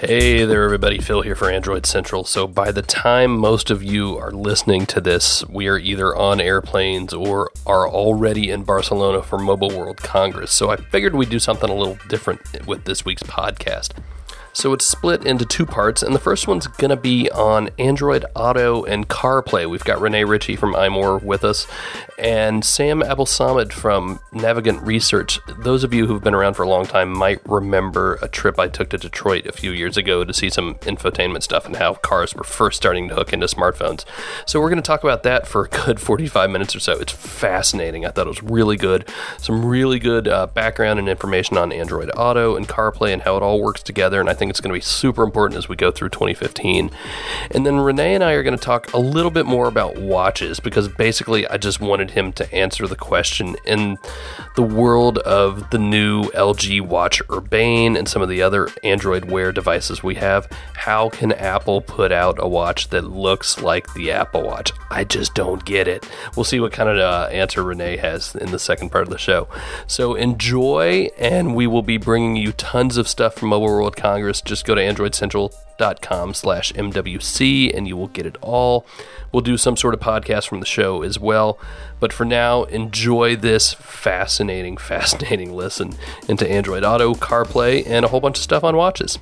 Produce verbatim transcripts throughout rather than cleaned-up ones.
Hey there, everybody. Phil here for Android Central. So by the time most of you are listening to this, we are either on airplanes or are already in Barcelona for Mobile World Congress. So I figured we'd do something a little different with this week's podcast. So it's split into two parts, and the first one's going to be on Android Auto and CarPlay. We've got Rene Ritchie from iMore with us, and Sam Abuelsamid from Navigant Research. Those of you who've been around for a long time might remember a trip I took to Detroit a few years ago to see some infotainment stuff and how cars were first starting to hook into smartphones. So we're going to talk about that for a good forty-five minutes or so. It's fascinating. I thought it was really good. Some really good uh, background and information on Android Auto and CarPlay and how it all works together, and I think it's going to be super important as we go through twenty fifteen. And then Rene and I are going to talk a little bit more about watches, because basically I just wanted him to answer the question in the world of the new L G Watch Urbane and some of the other Android Wear devices we have. How can Apple put out a watch that looks like the Apple Watch? I just don't get it. We'll see what kind of uh, answer Rene has in the second part of the show. So enjoy, and we will be bringing you tons of stuff from Mobile World Congress. Just go to android central dot com slash M W C and you will get it all. We'll do some sort of podcast from the show as well. But for now, enjoy this fascinating, fascinating listen into Android Auto, CarPlay, and a whole bunch of stuff on watches.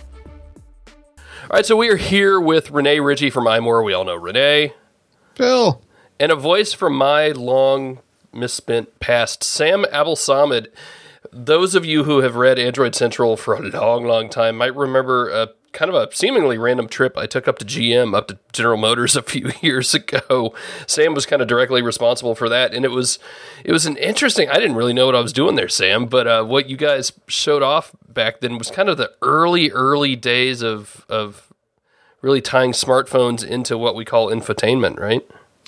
All right, so we are here with Rene Ritchie from iMore. We all know Rene. Phil. And a voice from my long misspent past, Sam Abuelsamid. Those of you who have read Android Central for a long, long time might remember a kind of a seemingly random trip I took up to G M, up to General Motors a few years ago. Sam was kind of directly responsible for that, and it was it was an interesting, I didn't really know what I was doing there, Sam, but uh, what you guys showed off back then was kind of the early, early days of of really tying smartphones into what we call infotainment, right?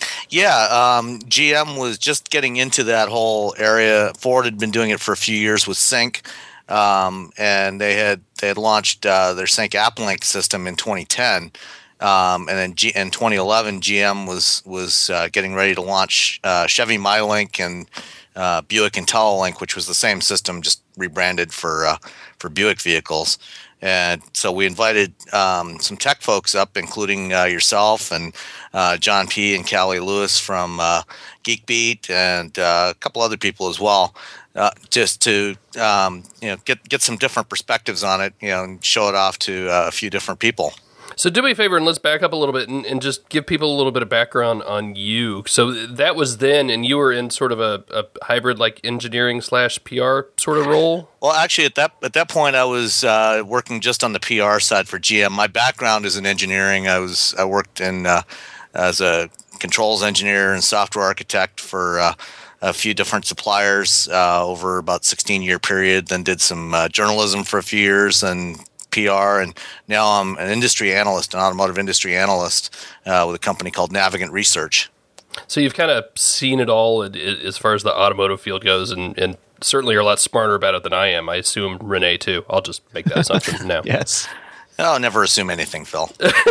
Yeah, um, G M was just getting into that whole area. Ford had been doing it for a few years with Sync, um, and they had they had launched uh, their Sync AppLink system in twenty ten, um, and then G- in twenty eleven, G M was was uh, getting ready to launch uh, Chevy MyLink and uh, Buick IntelliLink, which was the same system, just rebranded for uh, for Buick vehicles. And so we invited um, some tech folks up, including uh, yourself and uh, John P. and Callie Lewis from uh, GeekBeat, and uh, a couple other people as well, uh, just to um, you know get get some different perspectives on it, you know, and show it off to uh, a few different people. So do me a favor and let's back up a little bit and, and just give people a little bit of background on you. So that was then, and you were in sort of a, a hybrid like engineering slash P R sort of role? Well, actually, at that at that point, I was uh, working just on the P R side for G M. My background is in engineering. I was I worked in uh, as a controls engineer and software architect for uh, a few different suppliers uh, over about a sixteen-year period. Then did some uh, journalism for a few years and P R, and now I'm an industry analyst, an automotive industry analyst uh, with a company called Navigant Research. So you've kind of seen it all as far as the automotive field goes, and, and certainly are a lot smarter about it than I am. I assume Rene too. I'll just make that assumption now. Yes. I'll never assume anything, Phil.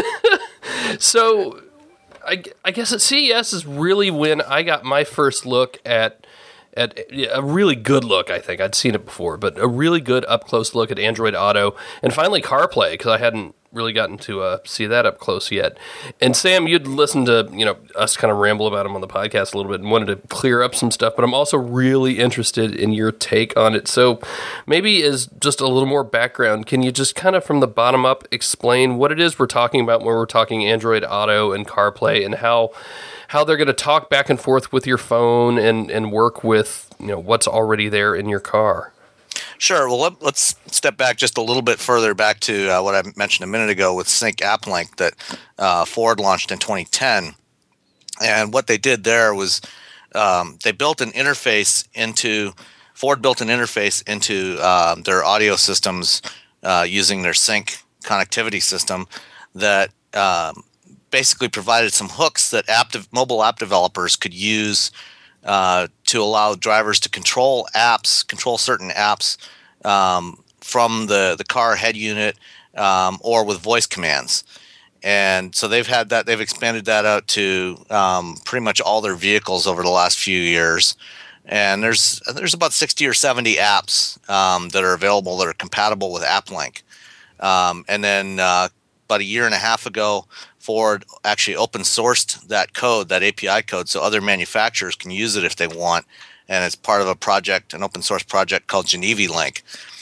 So I, I guess at C E S is really when I got my first look at At a really good look, I think. I'd seen it before, but a really good up-close look at Android Auto, and finally CarPlay, because I hadn't really gotten to uh, see that up close yet. And Sam, you'd listened to you know us kind of ramble about them on the podcast a little bit and wanted to clear up some stuff, but I'm also really interested in your take on it. So maybe as just a little more background, can you just kind of from the bottom up explain what it is we're talking about when we're talking Android Auto and CarPlay, and how how they're going to talk back and forth with your phone and, and work with you know what's already there in your car? Sure. Well, let, let's step back just a little bit further back to uh, what I mentioned a minute ago with Sync AppLink that uh, Ford launched in twenty ten. And what they did there was um, they built an interface into Ford built an interface into uh, their audio systems uh, using their Sync connectivity system that um, basically provided some hooks that app de- mobile app developers could use uh, to allow drivers to control apps, control certain apps um, from the, the car head unit um, or with voice commands. And so they've had that, they've expanded that out to um, pretty much all their vehicles over the last few years. And there's there's about sixty or seventy apps um, that are available that are compatible with AppLink. Um, and then uh, about a year and a half ago, Ford actually open sourced that code, that A P I code, so other manufacturers can use it if they want. And it's part of a project, an open source project called GeneviLink.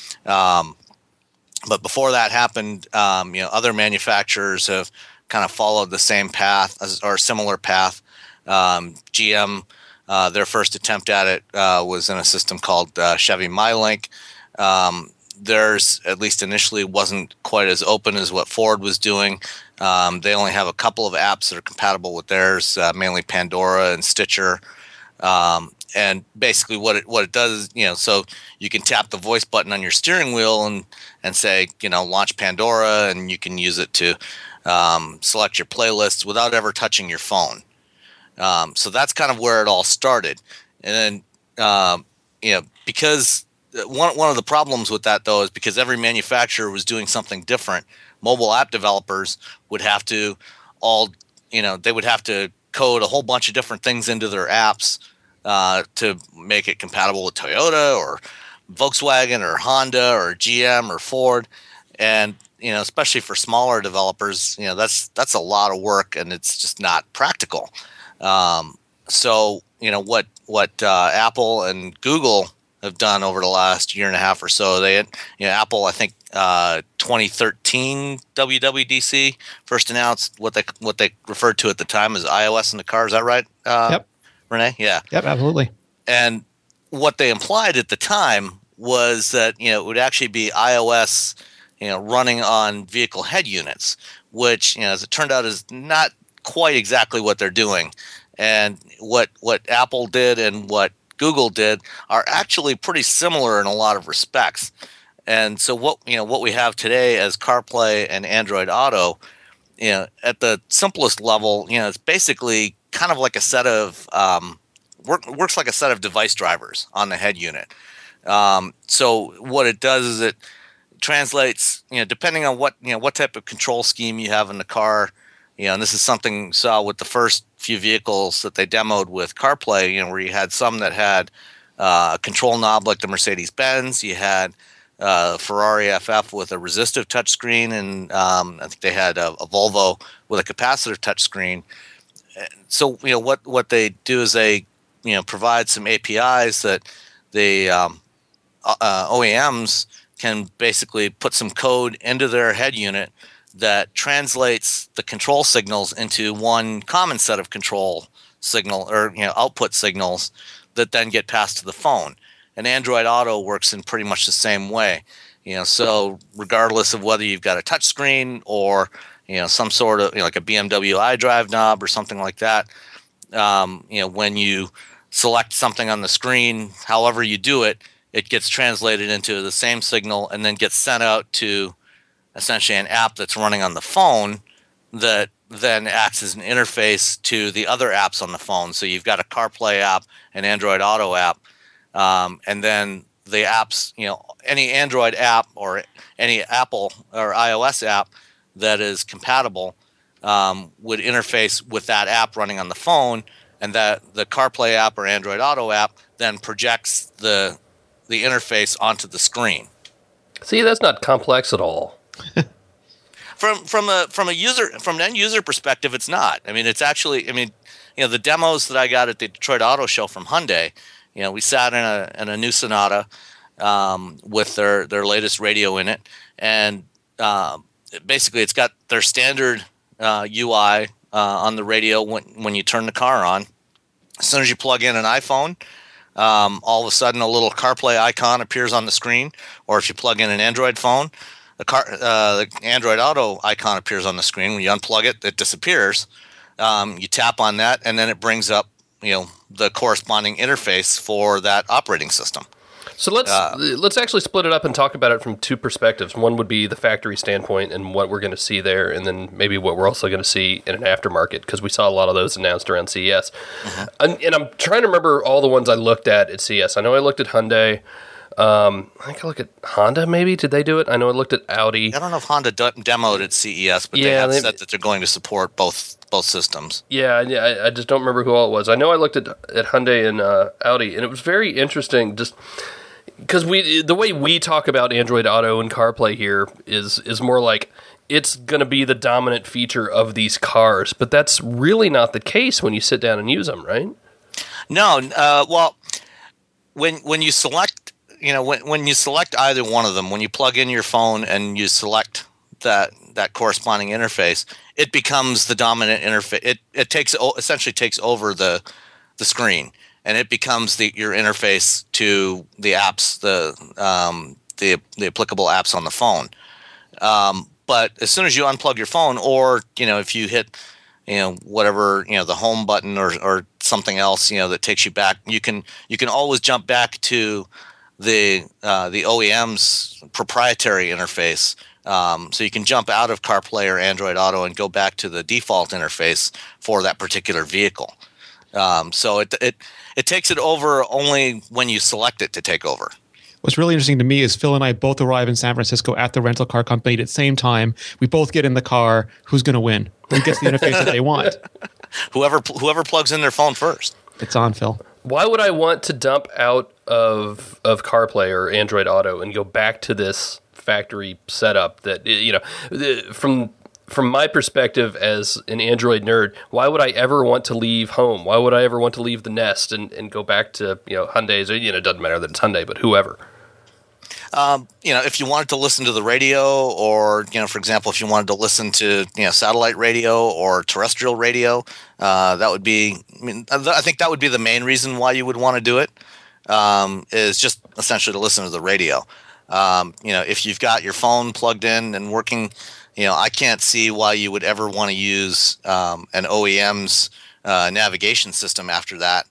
Um, but before that happened, um, you know, other manufacturers have kind of followed the same path as, or similar path. Um, G M, uh, their first attempt at it uh, was in a system called uh, Chevy MyLink. Um, theirs, at least initially, wasn't quite as open as what Ford was doing. Um, they only have a couple of apps that are compatible with theirs, uh, mainly Pandora and Stitcher. Um, and basically what it what it does is, you know, so you can tap the voice button on your steering wheel and, and say, you know, launch Pandora, and you can use it to um, select your playlists without ever touching your phone. Um, so that's kind of where it all started. And then, um, you know, because one, one of the problems with that, though, is because every manufacturer was doing something different, mobile app developers would have to all, you know, they would have to code a whole bunch of different things into their apps uh, to make it compatible with Toyota or Volkswagen or Honda or G M or Ford. And, you know, especially for smaller developers, you know, that's that's a lot of work, and it's just not practical. Um, so, you know, what what uh, Apple and Google have done over the last year and a half or so, they had, you know, Apple, I think, uh, twenty thirteen W W D C first announced what they what they referred to at the time as iOS in the car. Is that right? Uh, yep. Renee? Yeah. Yep, absolutely. And what they implied at the time was that, you know, it would actually be iOS, you know, running on vehicle head units, which, you know, as it turned out, is not quite exactly what they're doing. And what what Apple did and what Google did are actually pretty similar in a lot of respects. And so what, you know, what we have today as CarPlay and Android Auto, you know, at the simplest level, you know, it's basically kind of like a set of um, work, works like a set of device drivers on the head unit. Um, so what it does is it translates, you know, depending on what, you know, what type of control scheme you have in the car. You know, and this is something we saw with the first few vehicles that they demoed with CarPlay, you know, where you had some that had uh, a control knob like the Mercedes-Benz. You had uh, Ferrari F F with a resistive touchscreen, and um, I think they had a, a Volvo with a capacitive touchscreen. So, you know, what, what they do is they, you know, provide some A P Is that the um, uh, O E Ms can basically put some code into their head unit that translates the control signals into one common set of control signal or, you know, output signals that then get passed to the phone. And Android Auto works in pretty much the same way. You know, so regardless of whether you've got a touch screen or, you know, some sort of, you know, like a B M W iDrive knob or something like that, um, you know, when you select something on the screen, however you do it, it gets translated into the same signal and then gets sent out to essentially an app that's running on the phone that then acts as an interface to the other apps on the phone. So you've got a CarPlay app, an Android Auto app, um, and then the apps, you know, any Android app or any Apple or iOS app that is compatible um, would interface with that app running on the phone, and that the CarPlay app or Android Auto app then projects the the interface onto the screen. See, that's not complex at all. From from a from a user from an end user perspective, it's not. I mean, it's actually. I mean, you know, the demos that I got at the Detroit Auto Show from Hyundai. You know, we sat in a in a new Sonata um, with their their latest radio in it, and uh, basically, it's got their standard uh, U I uh, on the radio when when you turn the car on. As soon as you plug in an iPhone, um, all of a sudden a little CarPlay icon appears on the screen, or if you plug in an Android phone, the car, uh, the Android Auto icon appears on the screen. When you unplug it, it disappears. Um, you tap on that, and then it brings up, you know, the corresponding interface for that operating system. So let's uh, let's actually split it up and talk about it from two perspectives. One would be the factory standpoint and what we're going to see there, and then maybe what we're also going to see in an aftermarket, because we saw a lot of those announced around C E S. Mm-hmm. And, and I'm trying to remember all the ones I looked at at C E S. I know I looked at Hyundai. Um, I think I looked at Honda, maybe. Did they do it? I know I looked at Audi. I don't know if Honda de- demoed at C E S, but yeah, they have they, said that they're going to support both both systems. Yeah, yeah. I, I just don't remember who all it was. I know I looked at at Hyundai and uh, Audi, and it was very interesting. Just because we the way we talk about Android Auto and CarPlay here is is more like it's going to be the dominant feature of these cars, but that's really not the case when you sit down and use them, right? No, uh, well, when when you select, you know, when when you select either one of them, when you plug in your phone and you select that that corresponding interface, it becomes the dominant interface. It it takes essentially takes over the the screen, and it becomes the your interface to the apps, the um, the the applicable apps on the phone. Um, but as soon as you unplug your phone, or you know, if you hit, you know, whatever, you know, the home button or or something else, you know, that takes you back, you can you can always jump back to the uh, the O E M's proprietary interface. Um, so you can jump out of CarPlay or Android Auto and go back to the default interface for that particular vehicle. Um, so it it it takes it over only when you select it to take over. What's really interesting to me is Phil and I both arrive in San Francisco at the rental car company at the same time. We both get in the car. Who's going to win? Who gets the interface that they want? Whoever whoever plugs in their phone first. It's on, Phil. Why would I want to dump out of of CarPlay or Android Auto and go back to this factory setup that, you know, from from my perspective as an Android nerd, why would I ever want to leave home? Why would I ever want to leave the nest and, and go back to, you know, Hyundai's, or, you know, it doesn't matter that it's Hyundai, but whoever. Um, you know, if you wanted to listen to the radio, or, you know, for example, if you wanted to listen to, you know, satellite radio or terrestrial radio, uh, that would be, I mean, I think that would be the main reason why you would want to do it, um, is just essentially to listen to the radio. Um, you know, if you've got your phone plugged in and working, you know, I can't see why you would ever want to use um, an O E M's uh, navigation system after that.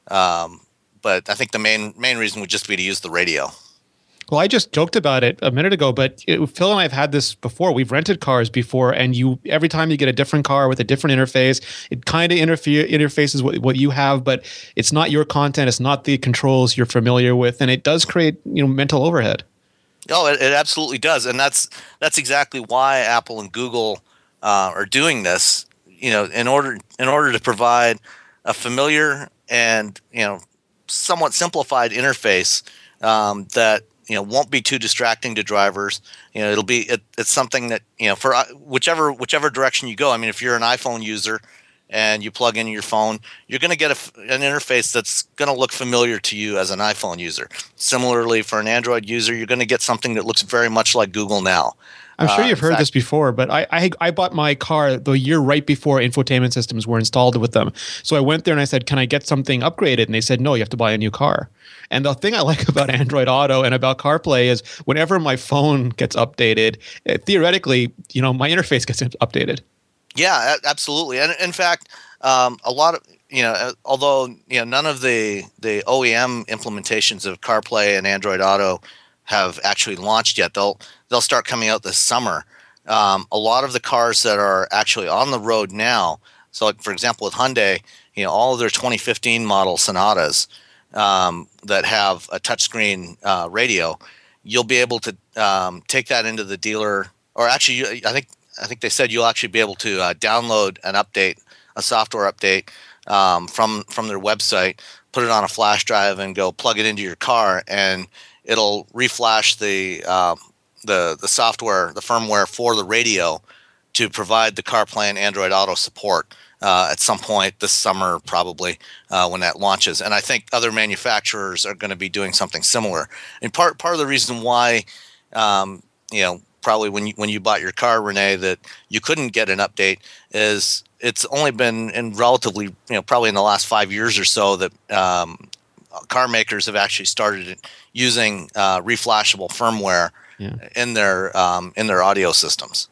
Um, but I think the main main reason would just be to use the radio. Well, I just joked about it a minute ago, but it, Phil and I have had this before. We've rented cars before, and you every time you get a different car with a different interface, it kind of interfere interfaces what, what you have, but it's not your content. It's not the controls you're familiar with, and it does create, you know, mental overhead. Oh, it, it absolutely does, and that's that's exactly why Apple and Google uh, are doing this. You know, in order in order to provide a familiar and, you know, somewhat simplified interface um, that, you know, won't be too distracting to drivers. You know, it'll be it, it's something that, you know, for whichever whichever direction you go. I mean, if you're an iPhone user and you plug in your phone, you're going to get a, an interface that's going to look familiar to you as an iPhone user. Similarly, for an Android user, you're going to get something that looks very much like Google Now. I'm sure you've uh, heard fact, this before, but I, I I bought my car the year right before infotainment systems were installed with them. So I went there and I said, can I get something upgraded? And they said, no, you have to buy a new car. And the thing I like about Android Auto and about CarPlay is whenever my phone gets updated, eh, theoretically, you know, my interface gets updated. Yeah, absolutely. And in fact, um, a lot of, you know, although, you know, none of the, the O E M implementations of CarPlay and Android Auto have actually launched yet. They'll they'll start coming out this summer. Um, a lot of the cars that are actually on the road now, so like for example with Hyundai, you know, all of their twenty fifteen model Sonatas um, that have a touchscreen uh, radio, you'll be able to um, take that into the dealer, or actually, you, I think I think they said you'll actually be able to uh, download an update, a software update um, from from their website, put it on a flash drive, and go plug it into your car, and it'll reflash the um, the the software, the firmware for the radio to provide the CarPlay and Android Auto support uh, at some point this summer, probably uh, when that launches. And I think other manufacturers are going to be doing something similar. And part part of the reason why, um, you know, probably when you when you bought your car, Renee, that you couldn't get an update is it's only been in relatively, you know, probably in the last five years or so that um, car makers have actually started using uh, reflashable firmware yeah. in their um, in their audio systems.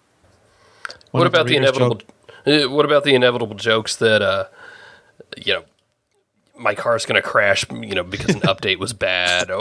What about the inevitable? Joke. What about the inevitable jokes that uh, you know, my car's going to crash, you know, because an update was bad,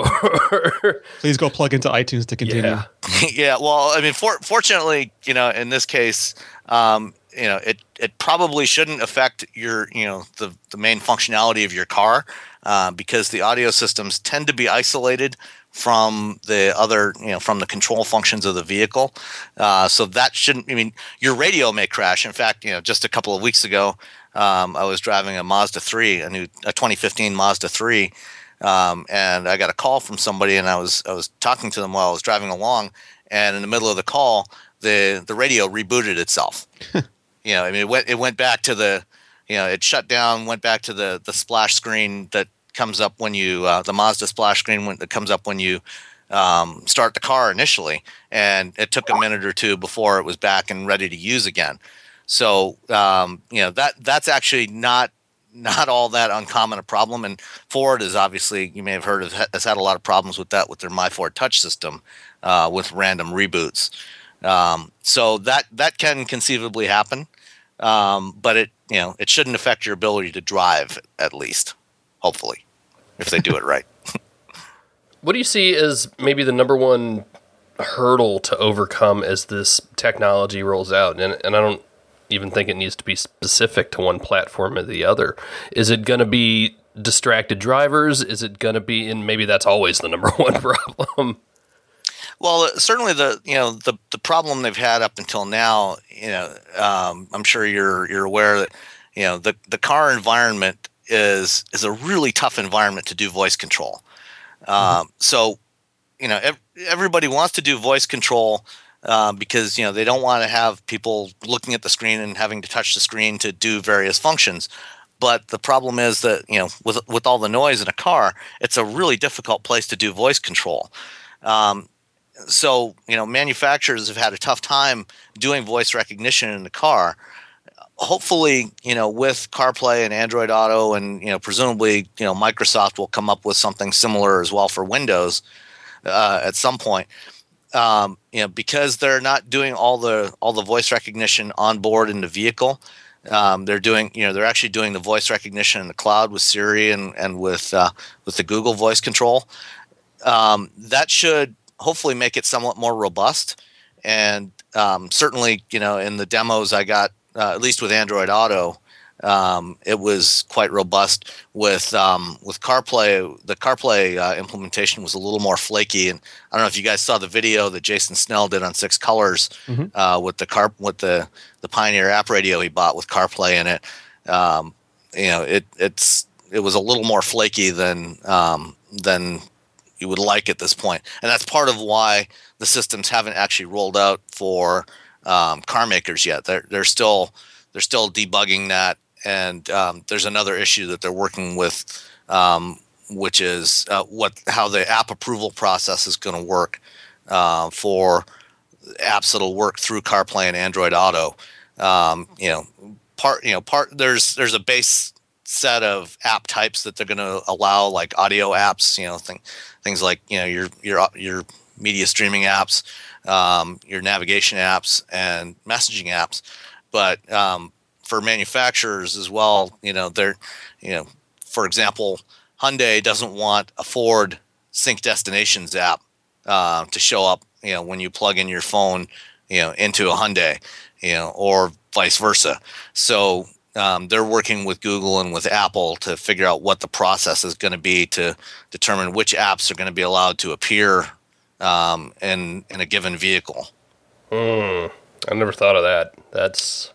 or please go plug into iTunes to continue. Yeah, yeah well, I mean, for, fortunately, you know, in this case, um, you know, it it probably shouldn't affect your, you know, the the main functionality of your car, uh, because the audio systems tend to be isolated from the other, you know, from the control functions of the vehicle. Uh, so that shouldn't, I mean, your radio may crash. In fact, you know, just a couple of weeks ago, um, I was driving a Mazda three, a new, a twenty fifteen Mazda three, um, and I got a call from somebody, and I was I was talking to them while I was driving along, and in the middle of the call, the the radio rebooted itself. You know, I mean, it went it went back to the, you know, it shut down, went back to the the splash screen that comes up when you uh, the Mazda splash screen when, that comes up when you um, start the car initially, and it took a minute or two before it was back and ready to use again. So um, you know that that's actually not not all that uncommon a problem, and Ford is obviously, you may have heard of, has had a lot of problems with that with their MyFord Touch system uh, with random reboots. Um, so that that can conceivably happen, um, but it you know it shouldn't affect your ability to drive, at least, hopefully, if they do it right. What do you see as maybe the number one hurdle to overcome as this technology rolls out? And and I don't even think it needs to be specific to one platform or the other. Is it going to be distracted drivers? Is it going to be, and maybe that's always the number one problem? Well, certainly the you know the the problem they've had up until now, you know, um, I'm sure you're you're aware that you know the the car environment is is a really tough environment to do voice control. Um, mm-hmm. So, you know, ev- everybody wants to do voice control uh, because you know they don't want to have people looking at the screen and having to touch the screen to do various functions. But the problem is that you know with with all the noise in a car, it's a really difficult place to do voice control. Um, So, you know, manufacturers have had a tough time doing voice recognition in the car. Hopefully, you know, with CarPlay and Android Auto and, you know, presumably, you know, Microsoft will come up with something similar as well for Windows uh, at some point. Um, you know, because they're not doing all the all the voice recognition on board in the vehicle. Um, they're doing, you know, they're actually doing the voice recognition in the cloud with Siri and and with uh, with the Google Voice Control. Um, that should hopefully make it somewhat more robust. And um, certainly, you know, in the demos I got, uh, at least with Android Auto, um, it was quite robust. With um, with CarPlay, the CarPlay uh, implementation was a little more flaky. And I don't know if you guys saw the video that Jason Snell did on Six Colors mm-hmm. uh, with the car with the the Pioneer app radio he bought with CarPlay in it. Um, you know, it it's it was a little more flaky than um, than you would like at this point. And that's part of why the systems haven't actually rolled out for um, car makers yet. They're they're still they're still debugging that, and um, there's another issue that they're working with, um, which is uh, what how the app approval process is going to work uh, for apps that'll work through CarPlay and Android Auto. Um, you know, part you know part there's there's a base set of app types that they're going to allow, like audio apps, you know, thing, things like, you know, your your your media streaming apps, um, your navigation apps, and messaging apps. But um, for manufacturers as well, you know, they're, you know, for example, Hyundai doesn't want a Ford Sync Destinations app uh, to show up, you know, when you plug in your phone, you know, into a Hyundai, you know, or vice versa. So Um, they're working with Google and with Apple to figure out what the process is going to be to determine which apps are going to be allowed to appear um, in in a given vehicle. Mm, I never thought of that. That's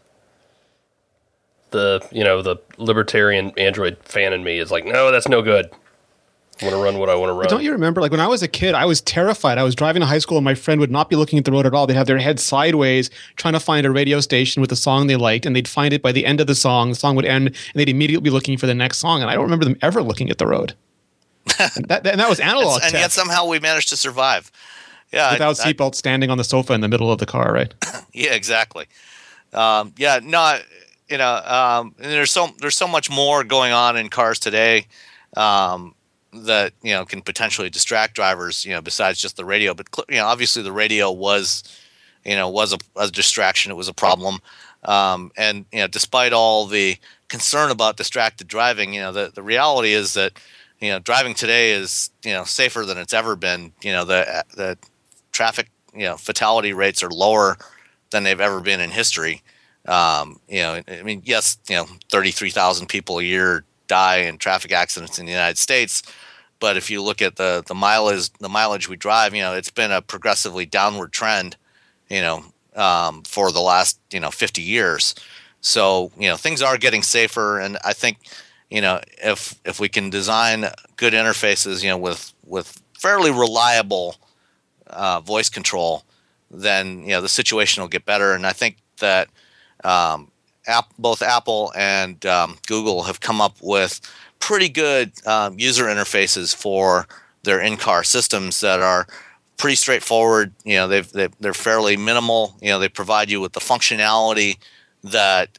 the you know the libertarian Android fan in me is like, no, that's no good. I want to run what I want to run. But don't you remember, like when I was a kid, I was terrified. I was driving to high school and my friend would not be looking at the road at all. They'd have their head sideways trying to find a radio station with a song they liked, and they'd find it by the end of the song. The song would end, and they'd immediately be looking for the next song. And I don't remember them ever looking at the road. and, that, and that was analog And tech. yet somehow we managed to survive. Yeah, Without I, seatbelts, standing on the sofa in the middle of the car, right? Yeah, exactly. Um, yeah, no, you know, um, and there's so there's so much more going on in cars today. Um, that you know can potentially distract drivers, you know, besides just the radio. But you know, obviously the radio was, you know, was a, a distraction. It was a problem, um, and you know, despite all the concern about distracted driving, you know, the the reality is that you know driving today is you know safer than it's ever been. You know, the the traffic you know fatality rates are lower than they've ever been in history. Um, you know, I mean, yes, you know, thirty-three thousand people a year die in traffic accidents in the United States. But if you look at the the mileage the mileage we drive, you know, it's been a progressively downward trend, you know, um, for the last you know fifty years. So you know things are getting safer, and I think you know, if if we can design good interfaces, you know, with with fairly reliable uh, voice control, then you know the situation will get better. And I think that um, app, both Apple and um, Google have come up with pretty good um, user interfaces for their in-car systems that are pretty straightforward. You know, they've, they've they're fairly minimal. You know, they provide you with the functionality that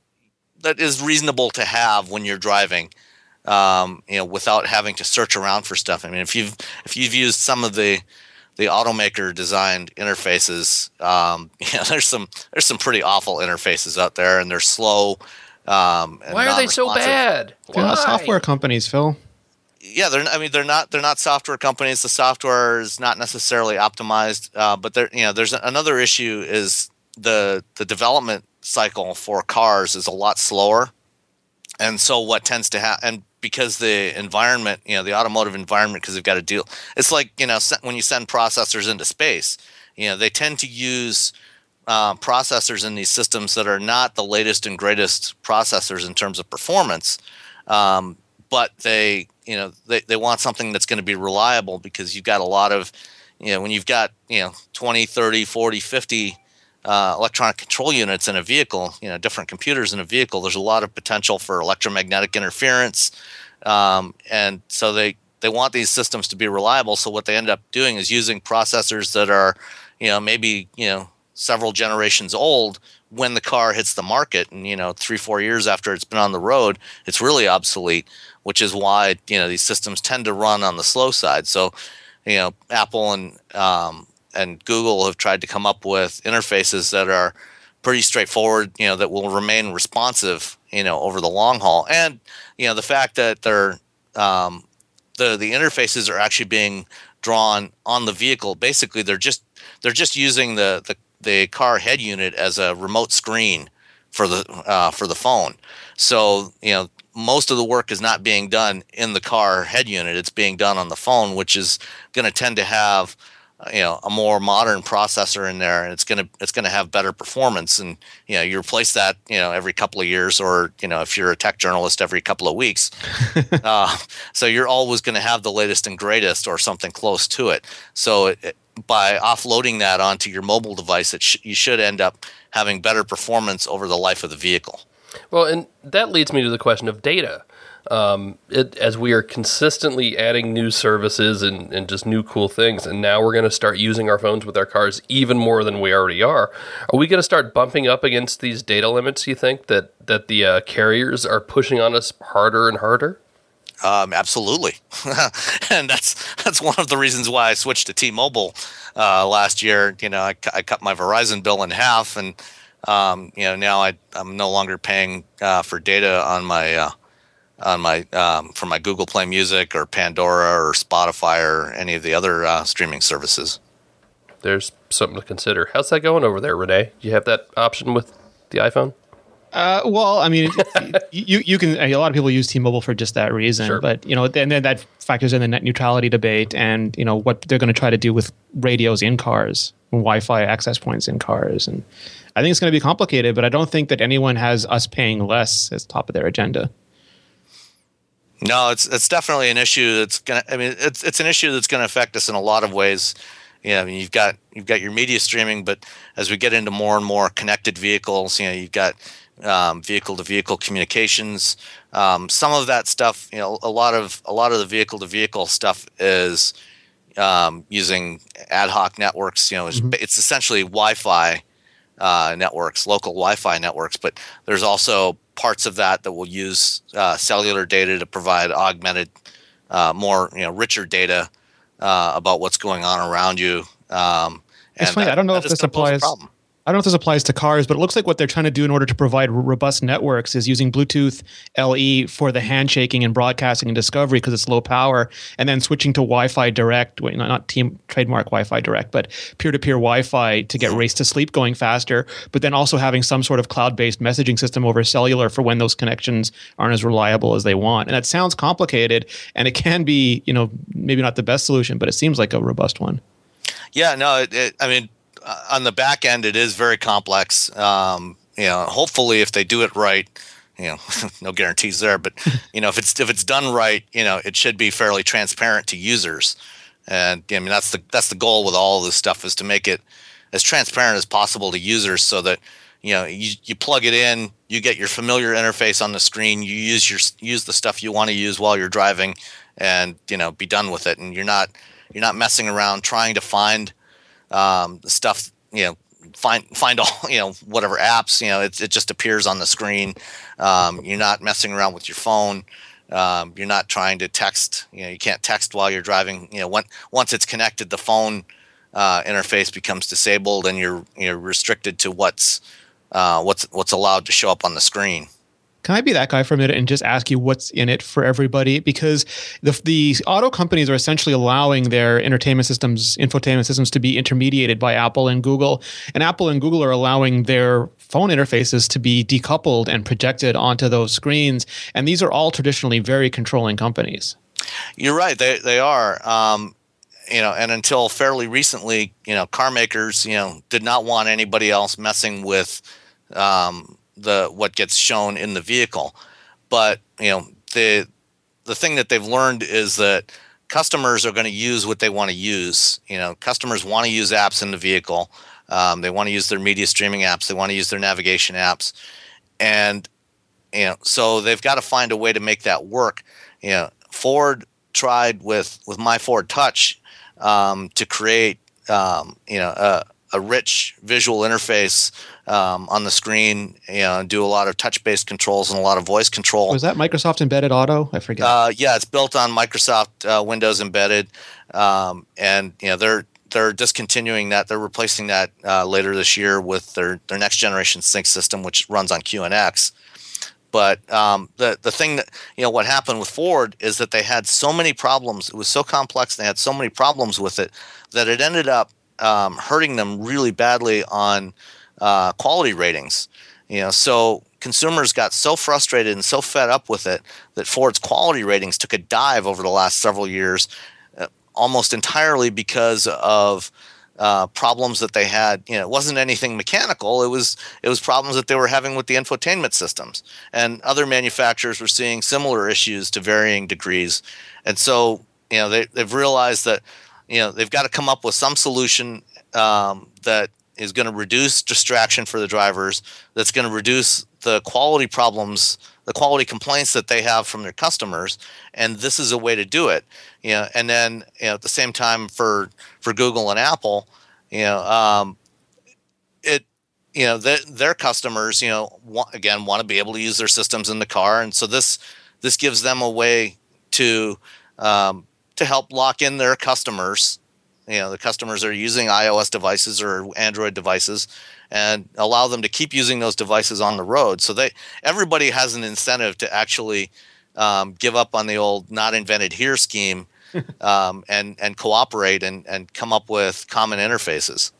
that is reasonable to have when you're driving. Um, you know, without having to search around for stuff. I mean, if you've if you've used some of the the automaker designed interfaces, um, you know, there's some there's some pretty awful interfaces out there, and they're slow. Um, and Why are they so bad? They're not software companies, Phil. Yeah, they're. I mean, they're not. They're not software companies. The software is not necessarily optimized. Uh, but there, you know, there's another issue is the the development cycle for cars is a lot slower, and so what tends to happen, and because the environment, you know, the automotive environment, because they've got to deal. It's like, you know, when you send processors into space, you know, they tend to use uh, processors in these systems that are not the latest and greatest processors in terms of performance, um, but they, you know, they, they want something that's going to be reliable, because you've got a lot of, you know, when you've got, you know, twenty, thirty, forty, fifty uh, electronic control units in a vehicle, you know, different computers in a vehicle, there's a lot of potential for electromagnetic interference. Um, and so they, they want these systems to be reliable. So what they end up doing is using processors that are, you know, maybe, you know, several generations old when the car hits the market, and, you know, three, four years after it's been on the road, it's really obsolete, which is why, you know, these systems tend to run on the slow side. So, you know, Apple and, um, and Google have tried to come up with interfaces that are pretty straightforward, you know, that will remain responsive, you know, over the long haul. And, you know, the fact that they're, um, the, the interfaces are actually being drawn on the vehicle. Basically, they're just, they're just using the, the, the car head unit as a remote screen for the, uh, for the phone. So, you know, most of the work is not being done in the car head unit. It's being done on the phone, which is going to tend to have, you know, a more modern processor in there, and it's going to it's going to have better performance. And, you know, you replace that, you know, every couple of years, or, you know, if you're a tech journalist, every couple of weeks. uh, so you're always going to have the latest and greatest, or something close to it. So it, it, by offloading that onto your mobile device, it sh- you should end up having better performance over the life of the vehicle. Well, and that leads me to the question of data. Um, it, as we are consistently adding new services and, and just new cool things, and now we're going to start using our phones with our cars even more than we already are, are we going to start bumping up against these data limits, you think, that, that the uh, carriers are pushing on us harder and harder? Um, absolutely. And that's that's one of the reasons why I switched to T-Mobile uh, last year. You know, I, I cut my Verizon bill in half, and, um, you know, now I, I'm no longer paying uh, for data on my uh, on my um, for my Google Play Music or Pandora or Spotify or any of the other uh, streaming services. There's something to consider. How's that going over there, Renee? Do you have that option with the iPhone? Uh, well, I mean, you you can. A lot of people use T-Mobile for just that reason, Sure. But, you know, and then that factors in the net neutrality debate, and, you know, what they're going to try to do with radios in cars and Wi-Fi access points in cars, and I think it's going to be complicated. But I don't think that anyone has us paying less as top of their agenda. No, it's it's definitely an issue that's gonna. I mean, it's it's an issue that's going to affect us in a lot of ways. You know, I mean, you've got you've got your media streaming, but as we get into more and more connected vehicles, you know, you've got um, vehicle-to-vehicle communications. Um, some of that stuff, you know, a lot of a lot of the vehicle-to-vehicle stuff is um, using ad hoc networks. You know, it's, mm-hmm. it's essentially Wi-Fi uh, networks, local Wi-Fi networks, but there's also parts of that that will use uh, cellular data to provide augmented, uh, more, you know, richer data uh, about what's going on around you. Um, and it's funny. that, I don't know if this applies. I don't know if this applies to cars, but it looks like what they're trying to do in order to provide robust networks is using Bluetooth L E for the handshaking and broadcasting and discovery because it's low power, and then switching to Wi-Fi Direct, well, not team trademark Wi-Fi Direct, but peer-to-peer Wi-Fi to get race to sleep going faster, but then also having some sort of cloud-based messaging system over cellular for when those connections aren't as reliable as they want. And that sounds complicated, and it can be, you know, maybe not the best solution, but it seems like a robust one. Yeah, no, it, it, I mean, on the back end, it is very complex. Um, you know, hopefully, if they do it right, you know, no guarantees there, but you know, if it's if it's done right, you know, it should be fairly transparent to users. And I mean, that's the that's the goal with all of this stuff, is to make it as transparent as possible to users, so that you know you, you plug it in, you get your familiar interface on the screen, you use your use the stuff you want to use while you're driving, and you know, be done with it. And you're not you're not messing around trying to find um, the stuff, you know. Find find all you know whatever apps, you know it it just appears on the screen. Um, you're not messing around with your phone. Um, you're not trying to text. You know you can't text while you're driving. You know when, once it's connected, the phone uh, interface becomes disabled, and you're you're restricted to what's uh, what's what's allowed to show up on the screen. Can I be that guy for a minute and just ask you what's in it for everybody? Because the the auto companies are essentially allowing their entertainment systems, infotainment systems, to be intermediated by Apple and Google. And Apple and Google are allowing their phone interfaces to be decoupled and projected onto those screens. And these are all traditionally very controlling companies. You're right. They they are. Um, you know, and until fairly recently, you know, car makers, you know, did not want anybody else messing with Um, the what gets shown in the vehicle. But you know the the thing that they've learned is that customers are going to use what they want to use. You know, customers want to use apps in the vehicle. Um, they want to use their media streaming apps. They want to use their navigation apps, and you know, so they've got to find a way to make that work. You know, Ford tried with with My Ford Touch um, to create um, you know a, a rich visual interface um, on the screen, you know, and do a lot of touch-based controls and a lot of voice control. Was that Microsoft Embedded Auto? I forget. Uh, yeah, it's built on Microsoft uh, Windows Embedded, um, and you know they're they're discontinuing that. They're replacing that uh, later this year with their their next generation sync system, which runs on Q N X. But um, the the thing that you know what happened with Ford is that they had so many problems. It was so complex. They had so many problems with it that it ended up um, hurting them really badly on uh, quality ratings. You know, so consumers got so frustrated and so fed up with it that Ford's quality ratings took a dive over the last several years, uh, almost entirely because of uh, problems that they had. You know, it wasn't anything mechanical. It was it was problems that they were having with the infotainment systems, and other manufacturers were seeing similar issues to varying degrees. And so, you know, they they've realized that, you know, they've got to come up with some solution um, that is going to reduce distraction for the drivers, that's going to reduce the quality problems, the quality complaints that they have from their customers, and this is a way to do it. You know, and then you know, at the same time for for Google and Apple, you know, um, it you know the, their customers, you know, want, again want to be able to use their systems in the car, and so this this gives them a way to um, to help lock in their customers. You know, the customers are using iOS devices or Android devices, and allow them to keep using those devices on the road. So they everybody has an incentive to actually um, give up on the old "not invented here" scheme um, and and cooperate and and come up with common interfaces.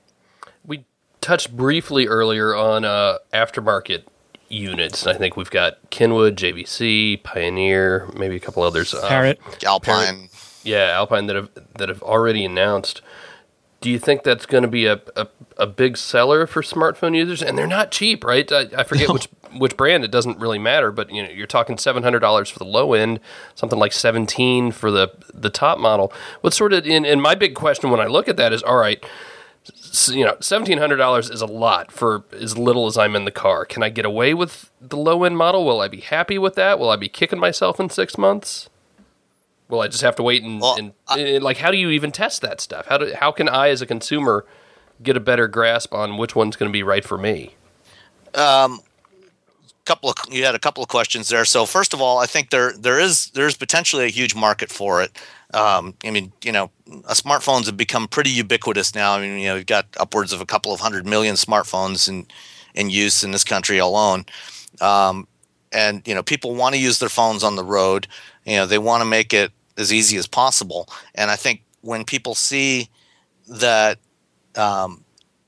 We touched briefly earlier on uh, aftermarket units. I think we've got Kenwood, J V C, Pioneer, maybe a couple others. Uh, Parrot, Alpine. Parrot. Yeah, Alpine that have that have already announced. Do you think that's going to be a, a, a big seller for smartphone users? And they're not cheap, right? I, I forget no. which which brand. It doesn't really matter, but you know, you're talking seven hundred dollars for the low end, something like seventeen for the the top model. What's sort of in and my big question when I look at that is, all right, so, you know, seventeen hundred dollars is a lot for as little as I'm in the car. Can I get away with the low end model? Will I be happy with that? Will I be kicking myself in six months? Will I just have to wait and, well, and, I, and like how do you even test that stuff? How do how can I as a consumer get a better grasp on which one's going to be right for me? Um, couple of you had a couple of questions there. So first of all, I think there there is there's potentially a huge market for it. Um, I mean, you know, smartphones have become pretty ubiquitous now. I mean, you know, you've got upwards of a couple of hundred million smartphones in in use in this country alone. Um, and you know, people want to use their phones on the road. You know, they want to make it as easy as possible. And I think when people see that um,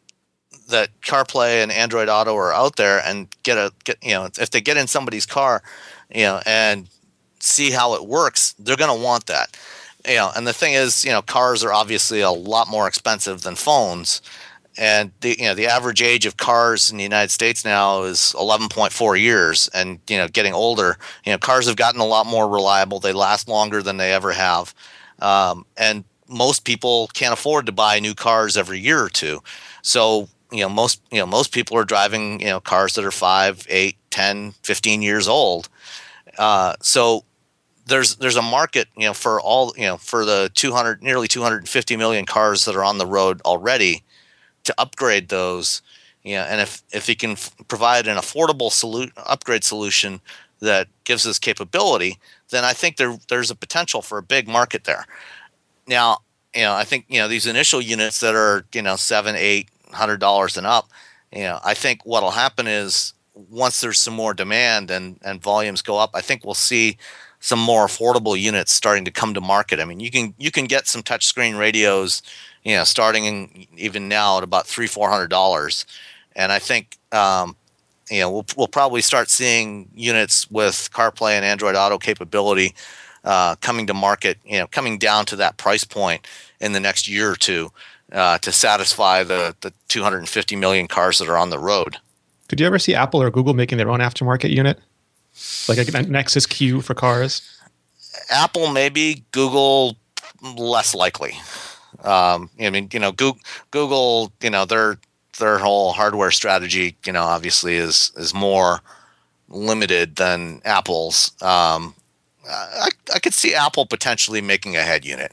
that CarPlay and Android Auto are out there and get a get, you know, if they get in somebody's car, you know, and see how it works, they're going to want that. You know, and the thing is, you know, cars are obviously a lot more expensive than phones. and the you know the average age of cars in the United States now is eleven point four years, and you know getting older. You know, cars have gotten a lot more reliable. They last longer than they ever have, um, and most people can't afford to buy new cars every year or two. So you know most you know most people are driving you know cars that are five, eight, ten, fifteen years old. Uh, so there's there's a market you know for all you know for the two hundred nearly two hundred fifty million cars that are on the road already, to upgrade those, you know, and if if you can f- provide an affordable solu- upgrade solution that gives us capability, then I think there there's a potential for a big market there. Now, you know, I think you know these initial units that are you know seven, eight hundred dollars and up, you know, I think what'll happen is once there's some more demand and and volumes go up, I think we'll see some more affordable units starting to come to market. I mean, you can you can get some touchscreen radios, you know, starting in, even now at about three, four hundred dollars, and I think um, you know we'll we'll probably start seeing units with CarPlay and Android Auto capability uh, coming to market, you know, coming down to that price point in the next year or two uh, to satisfy the the two hundred fifty million cars that are on the road. Could you ever see Apple or Google making their own aftermarket unit, like a Nexus Q for cars? Apple maybe, Google less likely. Um, I mean, you know, Google, Google, you know, their their whole hardware strategy, you know, obviously is is more limited than Apple's. Um, I I could see Apple potentially making a head unit.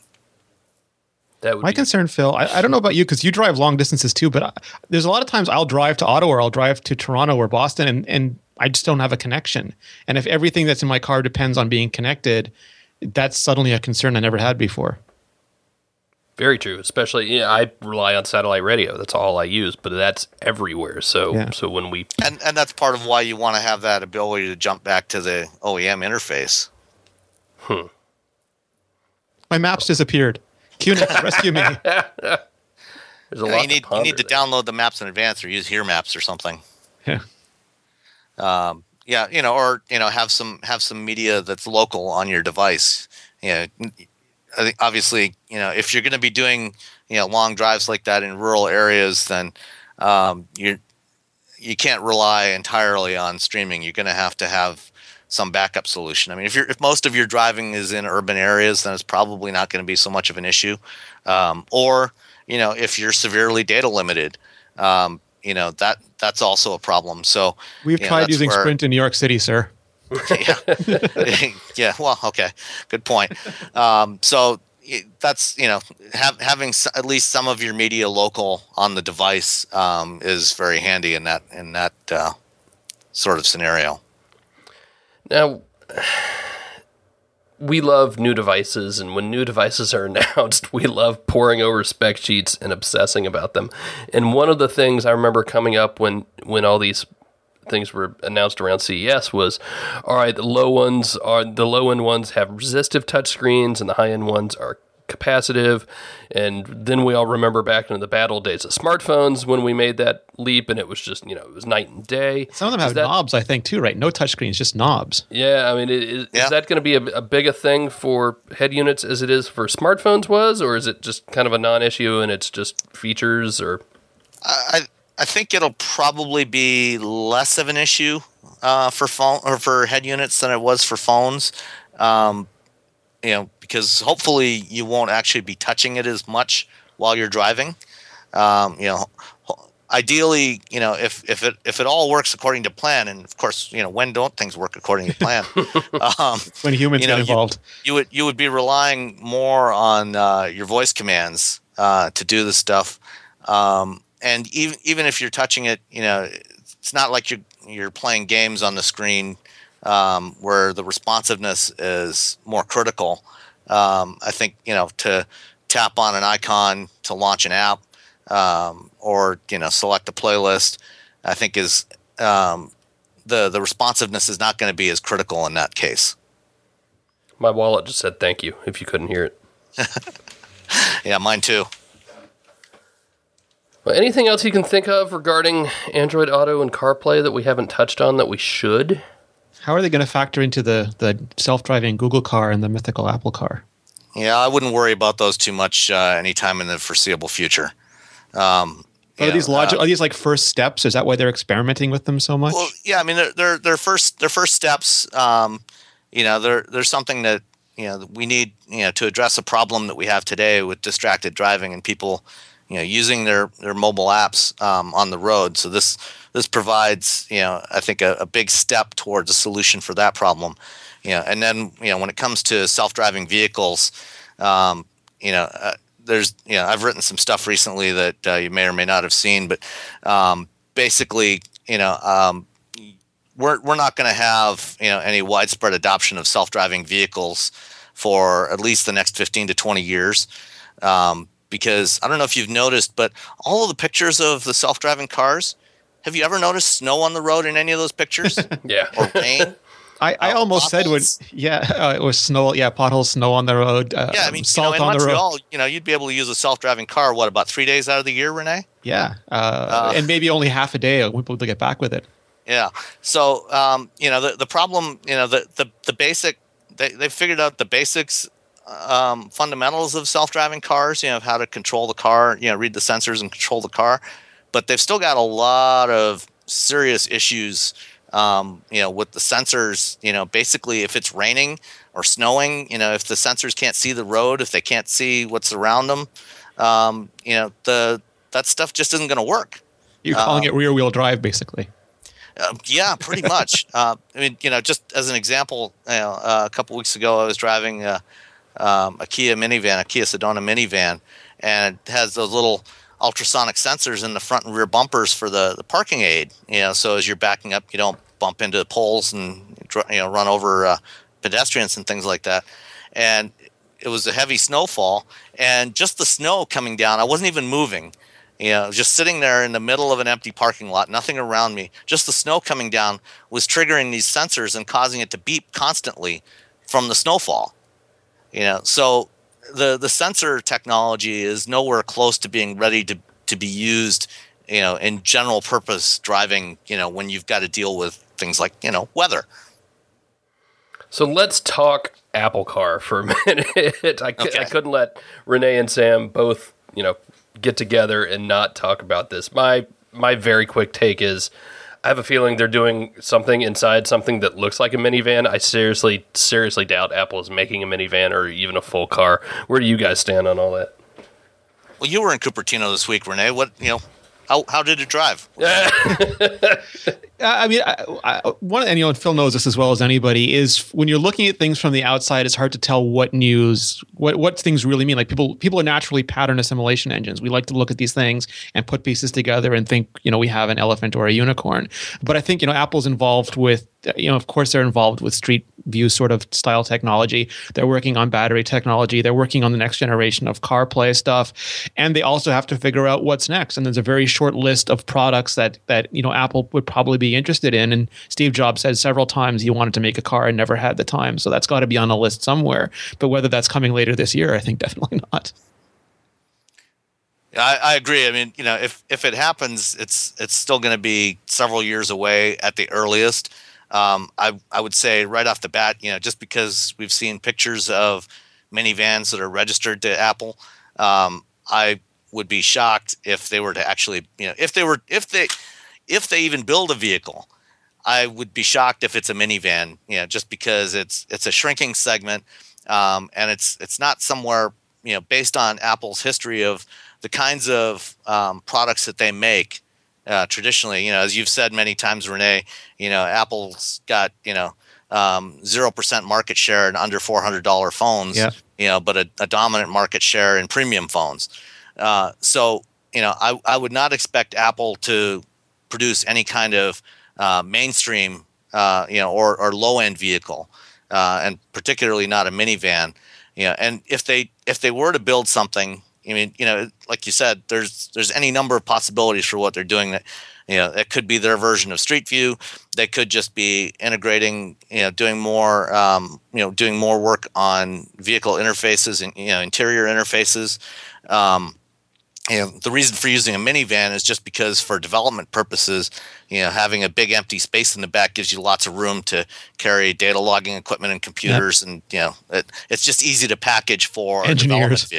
That would My be- concern, Phil, I, I don't know about you because you drive long distances too, but I, there's a lot of times I'll drive to Ottawa or I'll drive to Toronto or Boston, and and I just don't have a connection. And if everything that's in my car depends on being connected, that's suddenly a concern I never had before. Very true. Especially, you know, I rely on satellite radio. That's all I use, but that's everywhere. So, Yeah. so when we And and that's part of why you want to have that ability to jump back to the O E M interface. hmm. My maps disappeared. QNet, rescue me. There's a You, know, lot you need to you need to ponder download the maps in advance or use Here Maps or something. Yeah. Um, yeah, you know, or you know, have some have some media that's local on your device. You know, I think obviously, you know, if you're going to be doing you know long drives like that in rural areas, then um, you you can't rely entirely on streaming. You're going to have to have some backup solution. I mean, if you're if most of your driving is in urban areas, then it's probably not going to be so much of an issue. Um, or you know, if you're severely data limited, um, you know that that's also a problem. So We've you know, tried that's using where- Sprint in New York City, sir. yeah, yeah. Well, okay, good point. Um, so y- that's you know, have, having s- at least some of your media local on the device um, is very handy in that in that uh, sort of scenario. Now, we love new devices, and when new devices are announced, we love poring over spec sheets and obsessing about them. And one of the things I remember coming up when, when all these things were announced around C E S was, all right, the low ones are the low end ones have resistive touchscreens, and the high end ones are capacitive. And then we all remember back into the bad old days of smartphones when we made that leap, and it was just, you know, it was night and day. Some of them Is have that- knobs, I think, too, right? No touchscreens, just knobs. Yeah, I mean, it, is, Yeah. is that going to be a, a big a thing for head units as it is for smartphones was, or is it just kind of a non-issue and it's just features? Or I I think it'll probably be less of an issue uh, for phone or for head units than it was for phones. Um, you know, because hopefully you won't actually be touching it as much while you're driving. Um, you know, ho- ideally, you know, if if it if it all works according to plan, and of course, you know, when don't things work according to plan? um, When humans You know, get you- involved. you would you would be relying more on uh, your voice commands uh, to do this stuff. Um, and even even if you're touching it, you know, it's not like you're you're playing games on the screen um, where the responsiveness is more critical. Um, I think you know to tap on an icon to launch an app um, or you know select a playlist, I think is um, the the responsiveness is not going to be as critical in that case. my wallet just said thank you if you couldn't hear it. Yeah, mine too. Well, anything else you can think of regarding Android Auto and CarPlay that we haven't touched on that we should? How are they going to factor into the, the self-driving Google car and the mythical Apple car? Yeah, I wouldn't worry about those too much uh, anytime in the foreseeable future. Um, Are know, these logic? uh, are these like first steps? Is that why they're experimenting with them so much? Well, yeah, I mean, they're they're, they're first their first steps. Um, you know, they're they're something that you know we need you know to address a problem that we have today with distracted driving and people you know using their their mobile apps um, on the road. So this this provides you know I think a, a big step towards a solution for that problem. You know, and then you know when it comes to self-driving vehicles, um, you know. Uh, There's, you know, I've written some stuff recently that uh, you may or may not have seen, but um, basically, you know, um, we're we're not going to have, you know, any widespread adoption of self-driving vehicles for at least the next fifteen to twenty years, um, because I don't know if you've noticed, but all of the pictures of the self-driving cars, have you ever noticed snow on the road in any of those pictures? Yeah. Or rain? I, I uh, almost potholes. said when yeah uh, it was snow yeah potholes snow on the road uh, Yeah, I mean, you salt know, in on the road Montreal, you know, you'd be able to use a self-driving car, what, about three days out of the year, Renee? yeah uh, Uh, and maybe only half a day we'll be able to get back with it. Yeah. So, um, you know, the, the problem, you know, the, the, the basic, they, they figured out the basics, um, fundamentals of self-driving cars, you know, of how to control the car, you know, read the sensors and control the car. But they've still got a lot of serious issues, um, you know, with the sensors, you know, basically if it's raining or snowing, you know, if the sensors can't see the road, if they can't see what's around them, um, you know, the that stuff just isn't going to work. You're calling Um, it rear wheel drive basically. Uh, yeah, pretty much. uh, I mean, you know, just as an example, you know, uh, a couple weeks ago, I was driving uh, um, a Kia minivan, a Kia Sedona minivan, and it has those little ultrasonic sensors in the front and rear bumpers for the, the parking aid. You know, so as you're backing up, you don't bump into poles and you know run over uh, pedestrians and things like that. And it was a heavy snowfall, and just the snow coming down. I wasn't even moving. You know, just sitting there in the middle of an empty parking lot, nothing around me, just the snow coming down was triggering these sensors and causing it to beep constantly from the snowfall. You know, so the the sensor technology is nowhere close to being ready to, to be used, you know, in general purpose driving, you know, when you've got to deal with things like, you know, weather. So let's talk Apple Car for a minute. I, Okay. I couldn't let Renee and Sam both, you know, get together and not talk about this. My my very quick take is I have a feeling they're doing something inside something that looks like a minivan. I seriously, seriously doubt Apple is making a minivan or even a full car. Where do you guys stand on all that? Well, you were in Cupertino this week, Renee. What, you know, how how did it drive? I mean, I, I, one, and you know, Phil knows this as well as anybody, is when you're looking at things from the outside, it's hard to tell what news, what what things really mean. Like people, people are naturally pattern assimilation engines. We like to look at these things and put pieces together and think, you know, we have an elephant or a unicorn. But I think, you know, Apple's involved with, you know, of course, they're involved with Street View sort of style technology. They're working on battery technology. They're working on the next generation of CarPlay stuff, and they also have to figure out what's next. And there's a very short list of products that that you know Apple would probably be interested in. And Steve Jobs said several times he wanted to make a car and never had the time. So that's got to be on a list somewhere. But whether that's coming later this year, I think definitely not. I, I agree. I mean, you know, if if it happens, it's it's still going to be several years away at the earliest. Um, I I would say right off the bat, you know, just because we've seen pictures of minivans that are registered to Apple, um, I would be shocked if they were to actually, you know, if they were if they if they even build a vehicle, I would be shocked if it's a minivan. You know, just because it's it's a shrinking segment, um, and it's it's not somewhere, you know, based on Apple's history of the kinds of um, products that they make. Uh, traditionally, you know, as you've said many times, Renee, you know, Apple's got, you know, um, zero percent market share in under four hundred dollars phones, Yeah. you know, but a, a dominant market share in premium phones. Uh, so, you know, I, I would not expect Apple to produce any kind of uh, mainstream, uh, you know, or, or low-end vehicle, uh, and particularly not a minivan. You know, and if they if they were to build something, I mean, you know, like you said, there's there's any number of possibilities for what they're doing. That, you know, it could be their version of Street View. They could just be integrating, you know, doing more, um, you know, doing more work on vehicle interfaces and, you know, interior interfaces. Um, you know, the reason for using a minivan is just because for development purposes, you know, having a big empty space in the back gives you lots of room to carry data logging equipment and computers, yep. and you know, it, it's just easy to package for a Engineers. development vehicle.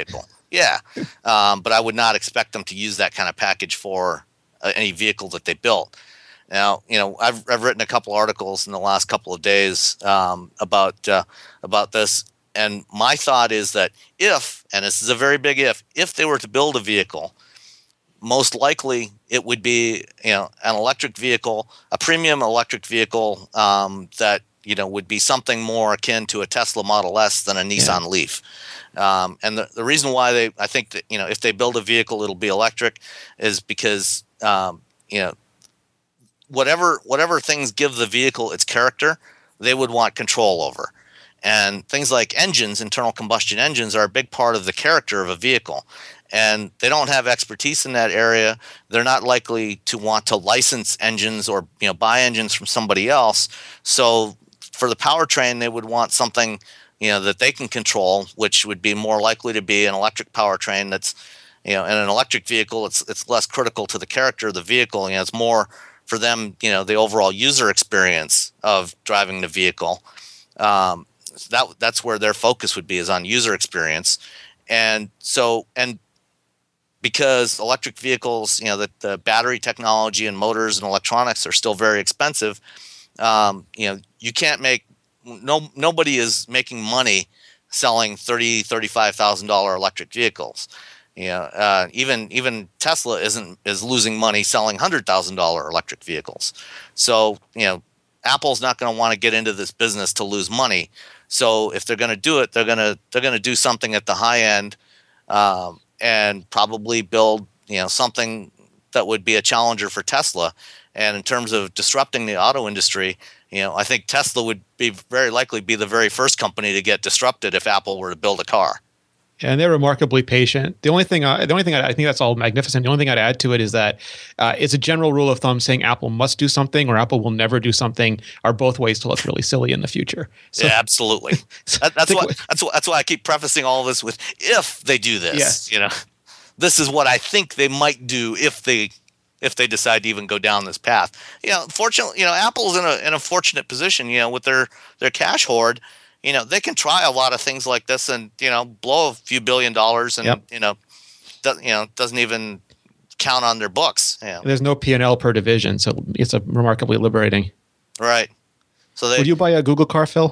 Yeah, um, but I would not expect them to use that kind of package for uh, any vehicle that they built. Now, you know, I've I've written a couple articles in the last couple of days um, about uh, about this, and my thought is that if, and this is a very big if, if they were to build a vehicle, most likely it would be, you know, an electric vehicle, a premium electric vehicle um, that, you know, would be something more akin to a Tesla Model S than a Nissan Yeah. Leaf. Um, and the, the reason why they, I think that, you know, if they build a vehicle, it'll be electric, is because, um, you know, whatever whatever things give the vehicle its character, they would want control over. And things like engines, internal combustion engines, are a big part of the character of a vehicle. And they don't have expertise in that area. They're not likely to want to license engines or, you know, buy engines from somebody else. So for the powertrain, they would want something, you know, that they can control, which would be more likely to be an electric powertrain. That's, you know, in an electric vehicle, it's it's less critical to the character of the vehicle. You know, it's more for them, you know, the overall user experience of driving the vehicle. Um, so that that's where their focus would be, is on user experience. And so, and because electric vehicles, you know, the, the battery technology and motors and electronics are still very expensive, um, you know, you can't make, no nobody is making money selling thirty, thirty-five thousand dollar electric vehicles. You know, uh, even even Tesla isn't is losing money selling hundred thousand dollar electric vehicles. So, you know, Apple's not going to want to get into this business to lose money. So if they're going to do it, they're going to they're going to do something at the high end, um, and probably build, you know, something that would be a challenger for Tesla. And in terms of disrupting the auto industry, you know, I think Tesla would be very likely be the very first company to get disrupted if Apple were to build a car. And they're remarkably patient. The only thing, I, the only thing I, I think that's all magnificent. The only thing I'd add to it is that uh, it's a general rule of thumb saying Apple must do something or Apple will never do something are both ways to look really silly in the future. So, yeah, absolutely. that, that's why that's why that's why I keep prefacing all of this with if they do this. Yes. You know, this is what I think they might do if they if they decide to even go down this path. You know, fortunately, you know, Apple's in a in a fortunate position. You know, with their their cash hoard. You know, they can try a lot of things like this and, you know, blow a few billion dollars and, yep. you know, do, you know, doesn't even count on their books. You know. There's no P and L per division, so it's a remarkably liberating. Right. So they, would you buy a Google car, Phil?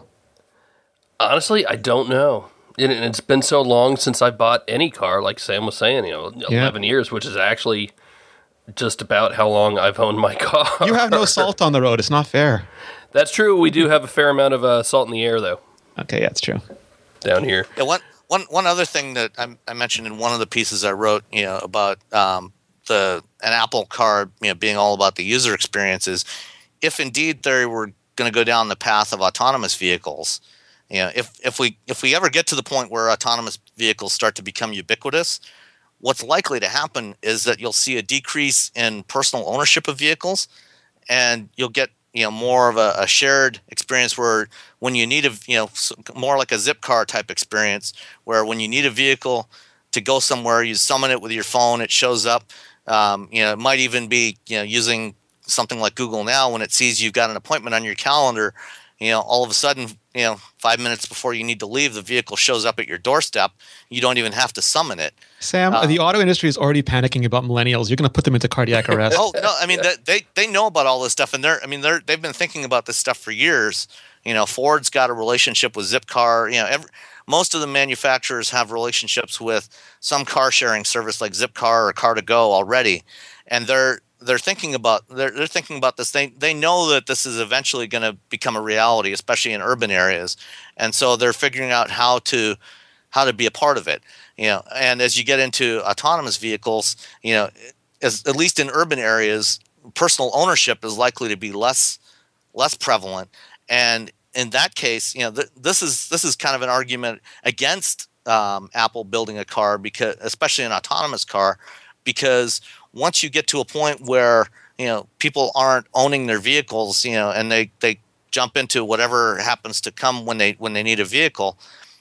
Honestly, I don't know. It, it's been so long since I bought any car, like Sam was saying, you know, eleven yeah. years, which is actually just about how long I've owned my car. You have no salt on the road. It's not fair. That's true. We do have a fair amount of uh, salt in the air, though. Okay, that's true. Down here. Yeah, one, one, one other thing that I, I mentioned in one of the pieces I wrote, you know, about um, the an Apple car, you know, being all about the user experience is, if indeed they were going to go down the path of autonomous vehicles, you know, if if we if we ever get to the point where autonomous vehicles start to become ubiquitous, what's likely to happen is that you'll see a decrease in personal ownership of vehicles, and you'll get, you know, more of a, a shared experience where when you need a, you know, more like a Zipcar type experience, where when you need a vehicle to go somewhere, you summon it with your phone, it shows up. Um, you know, it might even be, you know, using something like Google Now, when it sees you've got an appointment on your calendar, you know, all of a sudden, you know, five minutes before you need to leave, the vehicle shows up at your doorstep. You don't even have to summon it. Sam, uh, the auto industry is already panicking about millennials. You're going to put them into cardiac arrest. Oh no, I mean they, they they know about all this stuff, and they're I mean they're they've been thinking about this stuff for years. You know, Ford's got a relationship with Zipcar. You know, every, most of the manufacturers have relationships with some car sharing service like Zipcar or Car to Go already, and they're they're thinking about they're they're thinking about this. They they know that this is eventually going to become a reality, especially in urban areas, and so they're figuring out how to how to be a part of it. You know, and as you get into autonomous vehicles, you know, as, at least in urban areas, personal ownership is likely to be less less prevalent. And in that case, you know, th- this is this is kind of an argument against um, Apple building a car, because especially an autonomous car, because once you get to a point where, you know, people aren't owning their vehicles, you know, and they, they jump into whatever happens to come when they when they need a vehicle,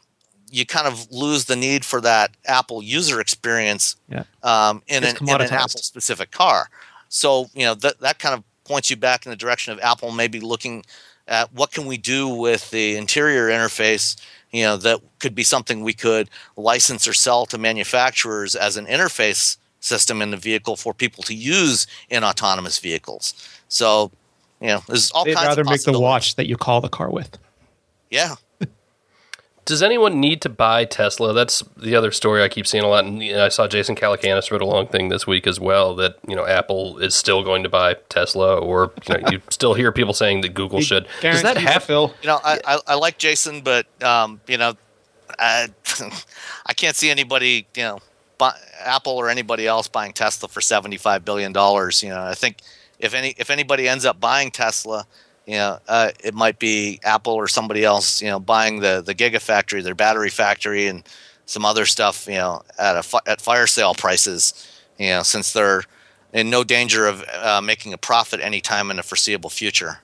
you kind of lose the need for that Apple user experience yeah. um, in, an, in an Apple specific car. So, you know, that that kind of points you back in the direction of Apple maybe looking at what can we do with the interior interface, you know, that could be something we could license or sell to manufacturers as an interface system in the vehicle for people to use in autonomous vehicles. So, you know, there's all They'd kinds rather of make the possibilities. watch that you call the car with. Yeah. Does anyone need to buy Tesla? That's the other story I keep seeing a lot. And you know, I saw Jason Calacanis wrote a long thing this week as well that, you know, Apple is still going to buy Tesla, or you know, you still hear people saying that Google should. Does that happen? Phil? You know, I, I, I like Jason, but, um, you know, I, I can't see anybody, you know, buy, Apple or anybody else buying Tesla for seventy-five billion dollars. You know, I think if any if anybody ends up buying Tesla, you know, uh, it might be Apple or somebody else, you know, buying the, the Gigafactory, their battery factory, and some other stuff, you know, at a fi- at fire sale prices, you know, since they're in no danger of uh, making a profit anytime in the foreseeable future.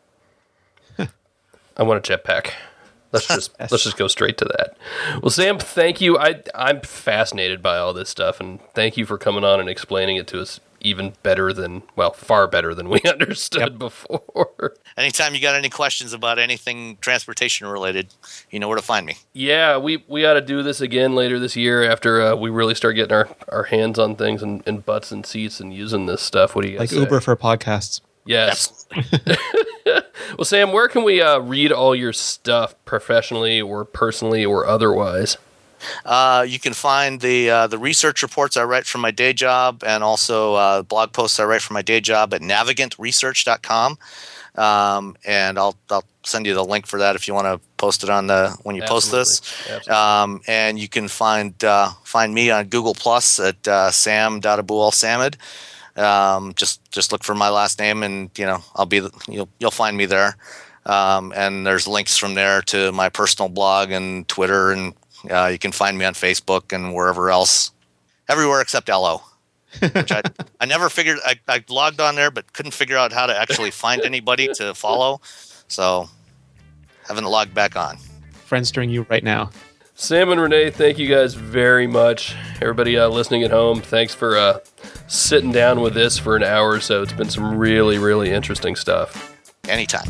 I want a jetpack. Let's just let's just go straight to that. Well, Sam, thank you. I I'm fascinated by all this stuff, and thank you for coming on and explaining it to us even better than, well, far better than we understood yep. before. Anytime you got any questions about anything transportation related, you know where to find me. Yeah, we, we ought to do this again later this year after uh, we really start getting our, our hands on things and, and butts and seats and using this stuff. What do you guys Like say? Uber for podcasts. Yes. Well, Sam, where can we uh, read all your stuff professionally or personally or otherwise? Uh, you can find the uh, the research reports I write from my day job, and also uh, blog posts I write from my day job at navigant research dot com. Um, and I'll I'll send you the link for that if you want to post it on the when you Absolutely. post this. Absolutely. Um, and you can find uh, find me on Google Plus at uh, Sam Dadabual Samad. Um, just just look for my last name, and you know I'll be you'll you'll find me there. Um, and there's links from there to my personal blog and Twitter, and uh, you can find me on Facebook and wherever else, everywhere except L O. Which I, I never figured. I, I logged on there, but couldn't figure out how to actually find anybody to follow. So haven't logged back on. Friendstering you right now. Sam and Renee, thank you guys very much. Everybody uh, listening at home, thanks for uh, sitting down with this for an hour or so. It's been some really, really interesting stuff. Anytime.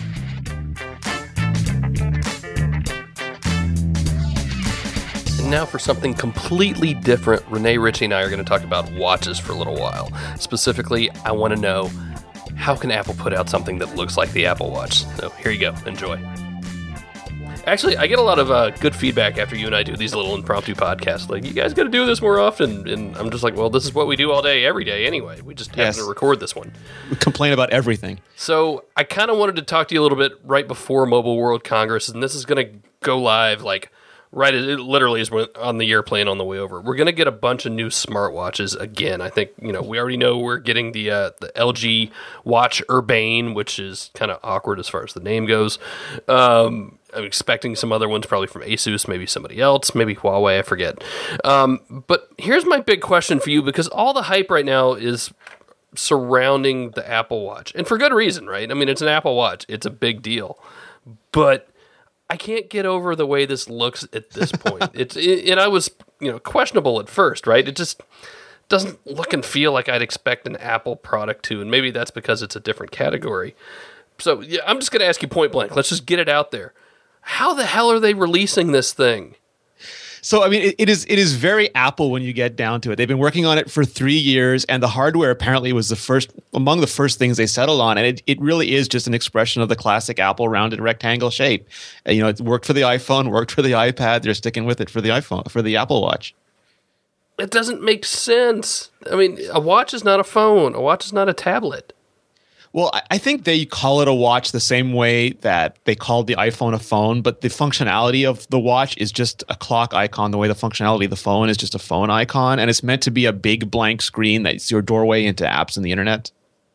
And now for something completely different, Renee, Ritchie, and I are going to talk about watches for a little while. Specifically, I want to know, how can Apple put out something that looks like the Apple Watch? So here you go. Enjoy. Actually, I get a lot of uh, good feedback after you and I do these little impromptu podcasts. Like, you guys got to do this more often. And I'm just like, well, this is what we do all day, every day anyway. We just happen Yes. to record this one. We complain about everything. So I kind of wanted to talk to you a little bit right before Mobile World Congress. And this is going to go live, like, right, it literally is on the airplane on the way over. We're going to get a bunch of new smartwatches again. I think, you know, we already know we're getting the uh, the L G Watch Urbane, which is kind of awkward as far as the name goes. Um, I'm expecting some other ones, probably from Asus, maybe somebody else, maybe Huawei, I forget. Um, but here's my big question for you, because all the hype right now is surrounding the Apple Watch. And for good reason, right? I mean, it's an Apple Watch. It's a big deal. But I can't get over the way this looks at this point. It's it, and I was, you know, questionable at first, right? It just doesn't look and feel like I'd expect an Apple product to, and maybe that's because it's a different category. So yeah, I'm just going to ask you point blank. Let's just get it out there. How the hell are they releasing this thing? So, I mean, it, it is it is very Apple when you get down to it. They've been working on it for three years, and the hardware apparently was the first among the first things they settled on. And it, it really is just an expression of the classic Apple rounded rectangle shape. And, you know, it worked for the iPhone, worked for the iPad. They're sticking with it for the iPhone, for the Apple Watch. It doesn't make sense. I mean, a watch is not a phone. A watch is not a tablet. Well, I think they call it a watch the same way that they called the iPhone a phone, but the functionality of the watch is just a clock icon, the way the functionality of the phone is just a phone icon, and it's meant to be a big blank screen that's your doorway into apps and the internet.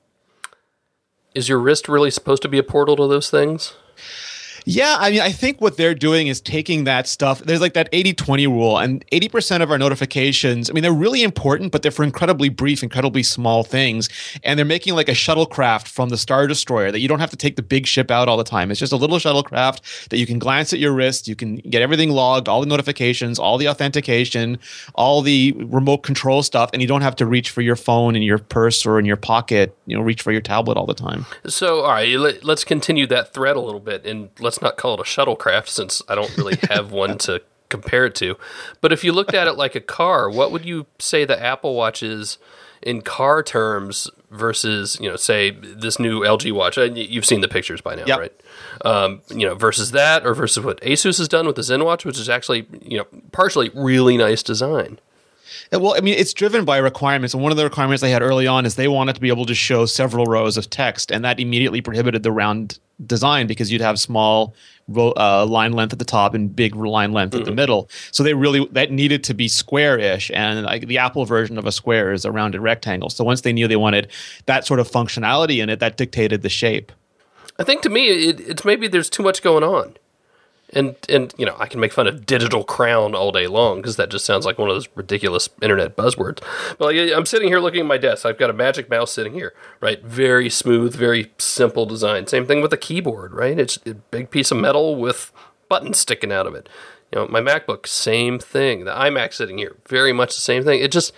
Is your wrist really supposed to be a portal to those things? Yeah, I mean, I think what they're doing is taking that stuff. There's like that eighty twenty rule, and eighty percent of our notifications, I mean, they're really important, but they're for incredibly brief, incredibly small things. And they're making like a shuttlecraft from the Star Destroyer that you don't have to take the big ship out all the time. It's just a little shuttlecraft that you can glance at your wrist. You can get everything logged, all the notifications, all the authentication, all the remote control stuff, and you don't have to reach for your phone in your purse or in your pocket, you know, reach for your tablet all the time. So, all right, let, let's continue that thread a little bit, and let's let's not call it a shuttlecraft since I don't really have one to compare it to. But if you looked at it like a car, what would you say the Apple Watch is in car terms versus, you know, say this new L G watch? You've seen the pictures by now, yep. right? Um, you know, versus that, or versus what Asus has done with the ZenWatch, which is actually, you know, partially really nice design. Well, I mean, it's driven by requirements. And one of the requirements they had early on is they wanted to be able to show several rows of text. And that immediately prohibited the round design because you'd have small uh, line length at the top and big line length mm-hmm. at the middle. So they really, that needed to be square-ish. And like, the Apple version of a square is a rounded rectangle. So once they knew they wanted that sort of functionality in it, that dictated the shape. I think to me, it, it's maybe there's too much going on. And, and you know, I can make fun of digital crown all day long because that just sounds like one of those ridiculous internet buzzwords. But like, I'm sitting here looking at my desk. I've got a Magic Mouse sitting here, right? Very smooth, very simple design. Same thing with the keyboard, right? It's a big piece of metal with buttons sticking out of it. You know, my MacBook, same thing. The iMac sitting here, very much the same thing. It just,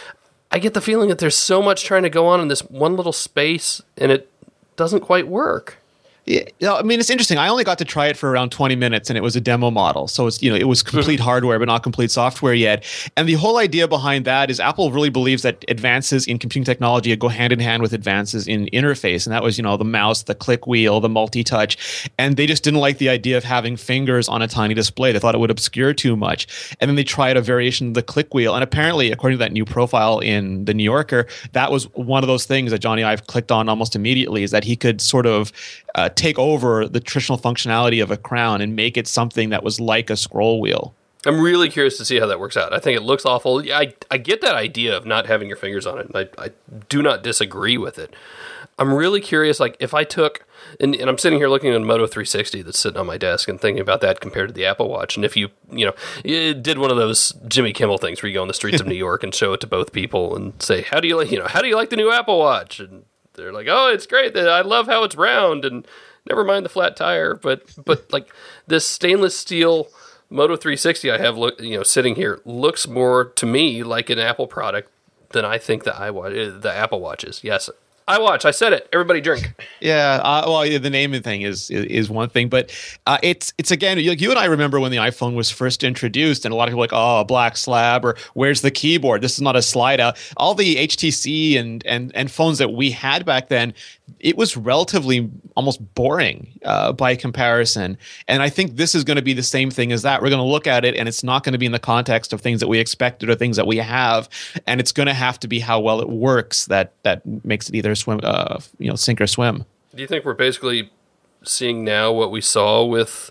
I get the feeling that there's so much trying to go on in this one little space and it doesn't quite work. Yeah, you know, I mean, it's interesting. I only got to try it for around twenty minutes, and it was a demo model. So it's, you know, it was complete hardware, but not complete software yet. And the whole idea behind that is Apple really believes that advances in computing technology go hand in hand with advances in interface. And that was, you know, the mouse, the click wheel, the multi-touch. And they just didn't like the idea of having fingers on a tiny display. They thought it would obscure too much. And then they tried a variation of the click wheel. And apparently, according to that new profile in the New Yorker, that was one of those things that Johnny Ive clicked on almost immediately, is that he could sort of uh, take over the traditional functionality of a crown and make it something that was like a scroll wheel. I'm really curious to see how that works out. I think it looks awful. I, I get that idea of not having your fingers on it, and I, I do not disagree with it. I'm really curious, like, if I took, and, and I'm sitting here looking at a Moto three sixty that's sitting on my desk and thinking about that compared to the Apple Watch, and if you, you know, you did one of those Jimmy Kimmel things where you go on the streets of New York and show it to both people and say, how do you like, you know, how do you like the new Apple Watch? And they're like, oh, it's great. I love how it's round, and never mind the flat tire. But but like this stainless steel Moto three sixty I have, look, you know, sitting here looks more to me like an Apple product than I think the iWatch, the Apple Watch is. Yes, iWatch. I said it. Everybody drink. Yeah. Uh, well, yeah, the naming thing is is, is one thing, but uh, it's it's again. You, you and I remember when the iPhone was first introduced, and a lot of people were like, oh, a black slab, or where's the keyboard? This is not a slide out. All the H T C and and and phones that we had back then, it was relatively almost boring uh, by comparison. And I think this is going to be the same thing as that. We're going to look at it, and it's not going to be in the context of things that we expected or things that we have, and it's going to have to be how well it works that that makes it either swim, uh, you know, sink or swim. Do you think we're basically seeing now what we saw with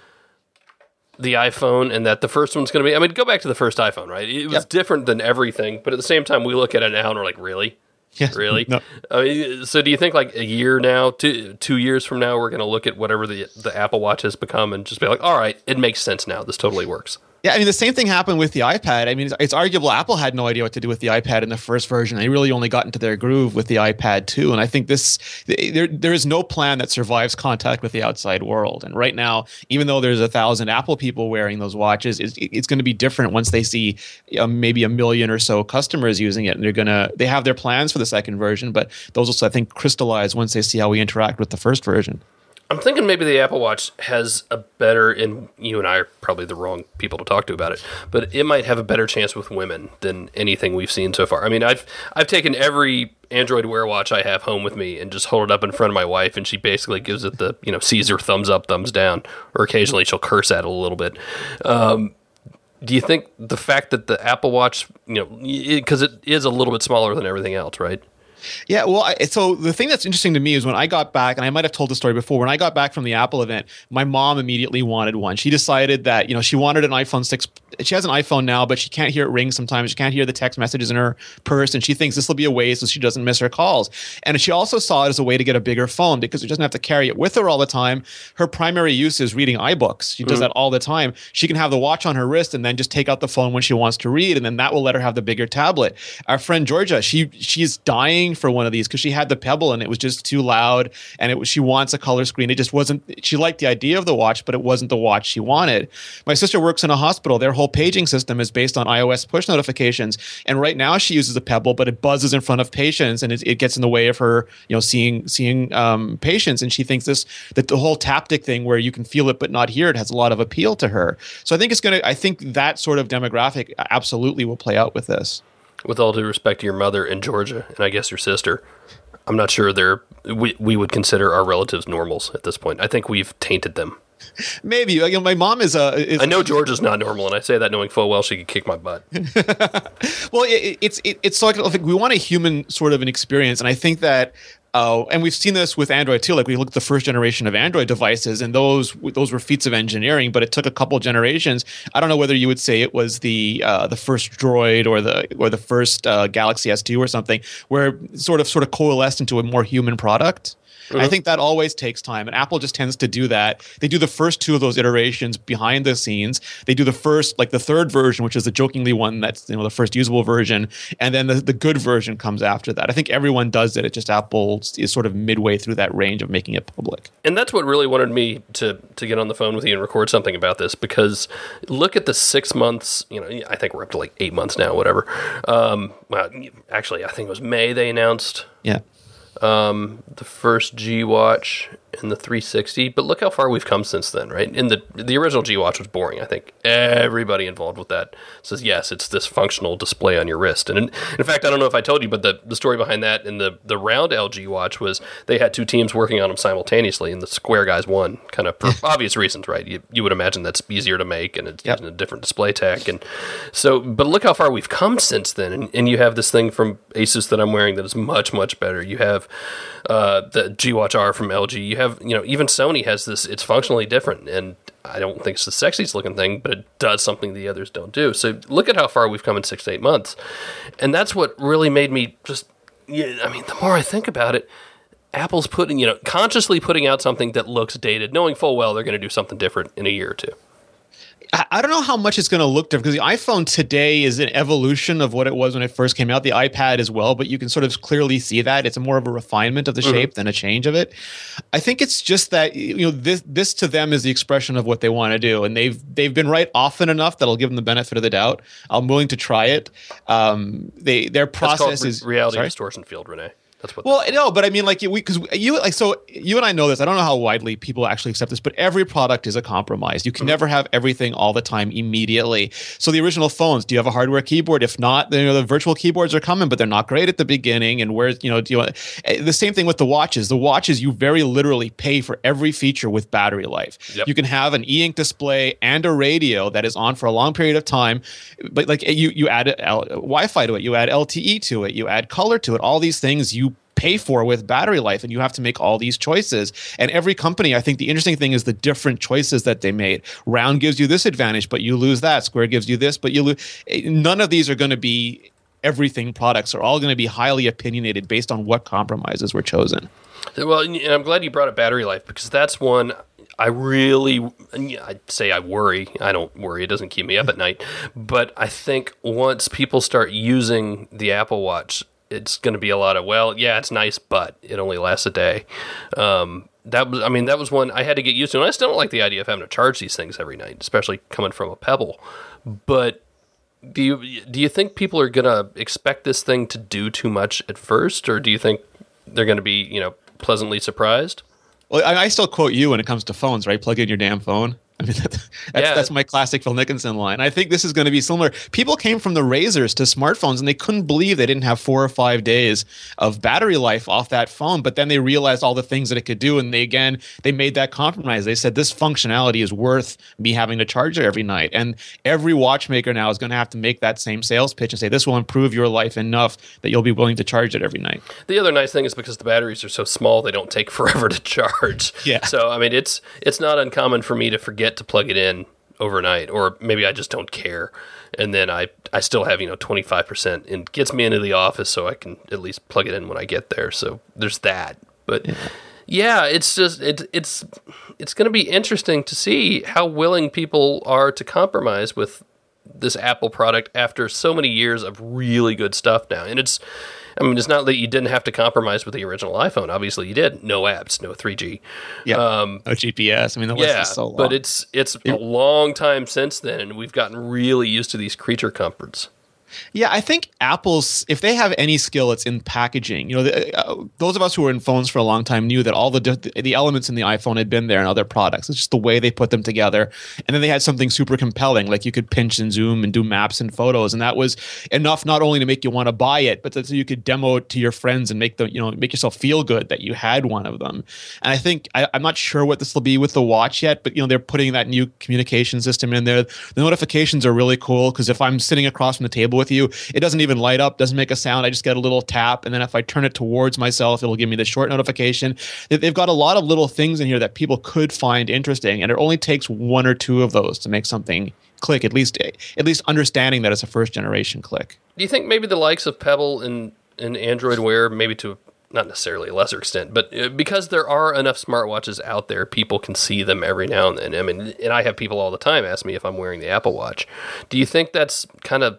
the iPhone, and that the first one's going to be, I mean, go back to the first iPhone, right? It was yep. different than everything, but at the same time, we look at it now and we're like, really? Yes. Really? No. I mean, so do you think like a year now, two, two years from now, we're going to look at whatever the, the Apple Watch has become and just be like, all right, it makes sense now. This totally works. Yeah, I mean, the same thing happened with the iPad. I mean, it's, it's arguable Apple had no idea what to do with the iPad in the first version. They really only got into their groove with the iPad two. And I think this, there, there is no plan that survives contact with the outside world. And right now, even though there's a thousand Apple people wearing those watches, it's, it's going to be different once they see uh, maybe a million or so customers using it. And they're going to, they have their plans for the second version, but those will, I think, crystallize once they see how we interact with the first version. I'm thinking maybe the Apple Watch has a better, and you and I are probably the wrong people to talk to about it, but it might have a better chance with women than anything we've seen so far. I mean, I've I've taken every Android Wear watch I have home with me and just hold it up in front of my wife, and she basically gives it the, you know, Caesar thumbs up, thumbs down, or occasionally she'll curse at it a little bit. Um, do you think the fact that the Apple Watch, you know, because it, it is a little bit smaller than everything else, right? Yeah, well, I, so the thing that's interesting to me is when I got back, and I might have told the story before, when I got back from the Apple event, my mom immediately wanted one. She decided that, you know, she wanted an iPhone six. She has an iPhone now, but she can't hear it ring sometimes. She can't hear the text messages in her purse, and she thinks this will be a way so she doesn't miss her calls. And she also saw it as a way to get a bigger phone because she doesn't have to carry it with her all the time. Her primary use is reading iBooks. She does mm-hmm. that all the time. She can have the watch on her wrist and then just take out the phone when she wants to read, and then that will let her have the bigger tablet. Our friend Georgia, she she's dying for one of these because she had the Pebble and it was just too loud, and it was, she wants a color screen. It just wasn't, she liked the idea of the watch, but it wasn't the watch she wanted. My sister works in a hospital. Their whole whole paging system is based on iOS push notifications. And right now she uses a Pebble, but it buzzes in front of patients and it, it gets in the way of her, you know, seeing seeing um, patients. And she thinks this that the whole taptic thing where you can feel it but not hear it has a lot of appeal to her. So I think it's going to. I think that sort of demographic absolutely will play out with this. With all due respect to your mother and Georgia, and I guess your sister, I'm not sure they're we we would consider our relatives normals at this point. I think we've tainted them. Maybe. You know, my mom is a. Is, I know Georgia's not normal, and I say that knowing full well she could kick my butt. Well, it, it's it, it's like we want a human sort of an experience, and I think that. Uh, and we've seen this with Android too. Like we look at the first generation of Android devices, and those those were feats of engineering. But it took a couple generations. I don't know whether you would say it was the uh, the first Droid or the or the first uh, Galaxy S two or something, where it sort of sort of coalesced into a more human product. Mm-hmm. I think that always takes time, and Apple just tends to do that. They do the first two of those iterations behind the scenes. They do the first, like the third version, which is the jokingly one that's, you know, the first usable version, and then the, the good version comes after that. I think everyone does it. It just Apple is sort of midway through that range of making it public. And that's what really wanted me to to get on the phone with you and record something about this, because look at the six months. You know, I think we're up to like eight months now, whatever. Um, well, actually, I think it was May they announced. Yeah. Um, the first G Watch and the three sixty, but look how far we've come since then, right? In the the original G Watch was boring. I think everybody involved with that says yes, it's this functional display on your wrist. And in, in fact, I don't know if I told you, but the, the story behind that in the the round L G Watch was they had two teams working on them simultaneously, and the square guys won, kind of for obvious reasons, right? You you would imagine that's easier to make, and it's yep. using a different display tech, and so. But look how far we've come since then, and, and you have this thing from Asus that I'm wearing that is much much better. You have uh, the G Watch R from L G. You have, you know, even Sony has this. It's functionally different, and I don't think it's the sexiest looking thing, but it does something the others don't do. So look at how far we've come in six to eight months, and that's what really made me just. Yeah, I mean, the more I think about it, Apple's putting, you know, consciously putting out something that looks dated, knowing full well they're going to do something different in a year or two. I don't know how much it's going to look different, because the iPhone today is an evolution of what it was when it first came out. The iPad as well, but you can sort of clearly see that it's more of a refinement of the mm-hmm. shape than a change of it. I think it's just that, you know, this this to them is the expression of what they want to do, and they've they've been right often enough that I'll give them the benefit of the doubt. I'm willing to try it. Um, they their process re- is reality sorry? distortion field, Renee. That's what. Well, no, but I mean, like, we because you like so you and I know this. I don't know how widely people actually accept this, but every product is a compromise. You can mm-hmm. never have everything all the time immediately. So the original phones, do you have a hardware keyboard? If not, then, you know, the virtual keyboards are coming, but they're not great at the beginning. And where, you know, do you want the same thing with the watches? The watches, you very literally pay for every feature with battery life. Yep. You can have an e-ink display and a radio that is on for a long period of time, but like you you add L- Wi-Fi to it, you add L T E to it, you add color to it. All these things you pay for with battery life, and you have to make all these choices. And every company, I think the interesting thing is the different choices that they made. Round gives you this advantage, but you lose that. Square gives you this, but you lose. None of these are going to be everything products. Are all going to be highly opinionated based on what compromises were chosen. Well, and I'm glad you brought up battery life, because that's one I really, I'd say I worry. I don't worry. It doesn't keep me up at night. But I think once people start using the Apple Watch, it's going to be a lot of, well, yeah, it's nice, but it only lasts a day. Um, that was, I mean, that was one I had to get used to. And I still don't like the idea of having to charge these things every night, especially coming from a Pebble. But do you do you think people are going to expect this thing to do too much at first, or do you think they're going to be, you know, pleasantly surprised? Well, I, I still quote you when it comes to phones, right? Plug in your damn phone. I mean, that, that's, yeah. that's my classic Phil Nicholson line. I think this is going to be similar. People came from the Razors to smartphones, and they couldn't believe they didn't have four or five days of battery life off that phone. But then they realized all the things that it could do, and they again they made that compromise. They said this functionality is worth me having to charge it every night. And every watchmaker now is going to have to make that same sales pitch and say this will improve your life enough that you'll be willing to charge it every night. The other nice thing is because the batteries are so small, they don't take forever to charge. Yeah. So I mean, it's it's not uncommon for me to forget to plug it in overnight, or maybe I just don't care, and then I I still have, you know, twenty-five percent, and gets me into the office so I can at least plug it in when I get there. So there's that. But yeah, yeah it's just it, it's it's going to be interesting to see how willing people are to compromise with this Apple product after so many years of really good stuff now. And it's, I mean, it's not that you didn't have to compromise with the original iPhone. Obviously, you did. No apps, no three G. Yeah, um, no G P S. I mean, the list yeah, is so long. But it's it's a long time since then, and we've gotten really used to these creature comforts. Yeah, I think Apple's, if they have any skill, it's in packaging. You know, the, uh, those of us who were in phones for a long time knew that all the the elements in the iPhone had been there in other products. It's just the way they put them together. And then they had something super compelling, like you could pinch and zoom and do maps and photos. And that was enough not only to make you want to buy it, but that so you could demo it to your friends and make them, you know, make yourself feel good that you had one of them. And I think, I, I'm not sure what this will be with the watch yet, but, you know, they're putting that new communication system in there. The notifications are really cool because if I'm sitting across from the table with you, it doesn't even light up, doesn't make a sound. I just get a little tap, and then if I turn it towards myself, it'll give me the short notification. They've got a lot of little things in here that people could find interesting, and it only takes one or two of those to make something click. At least, at least understanding that it's a first generation click. Do you think maybe the likes of Pebble and and Android Wear, maybe to not necessarily a lesser extent, but because there are enough smartwatches out there, people can see them every now and then. I mean, and I have people all the time ask me if I'm wearing the Apple Watch. Do you think that's kind of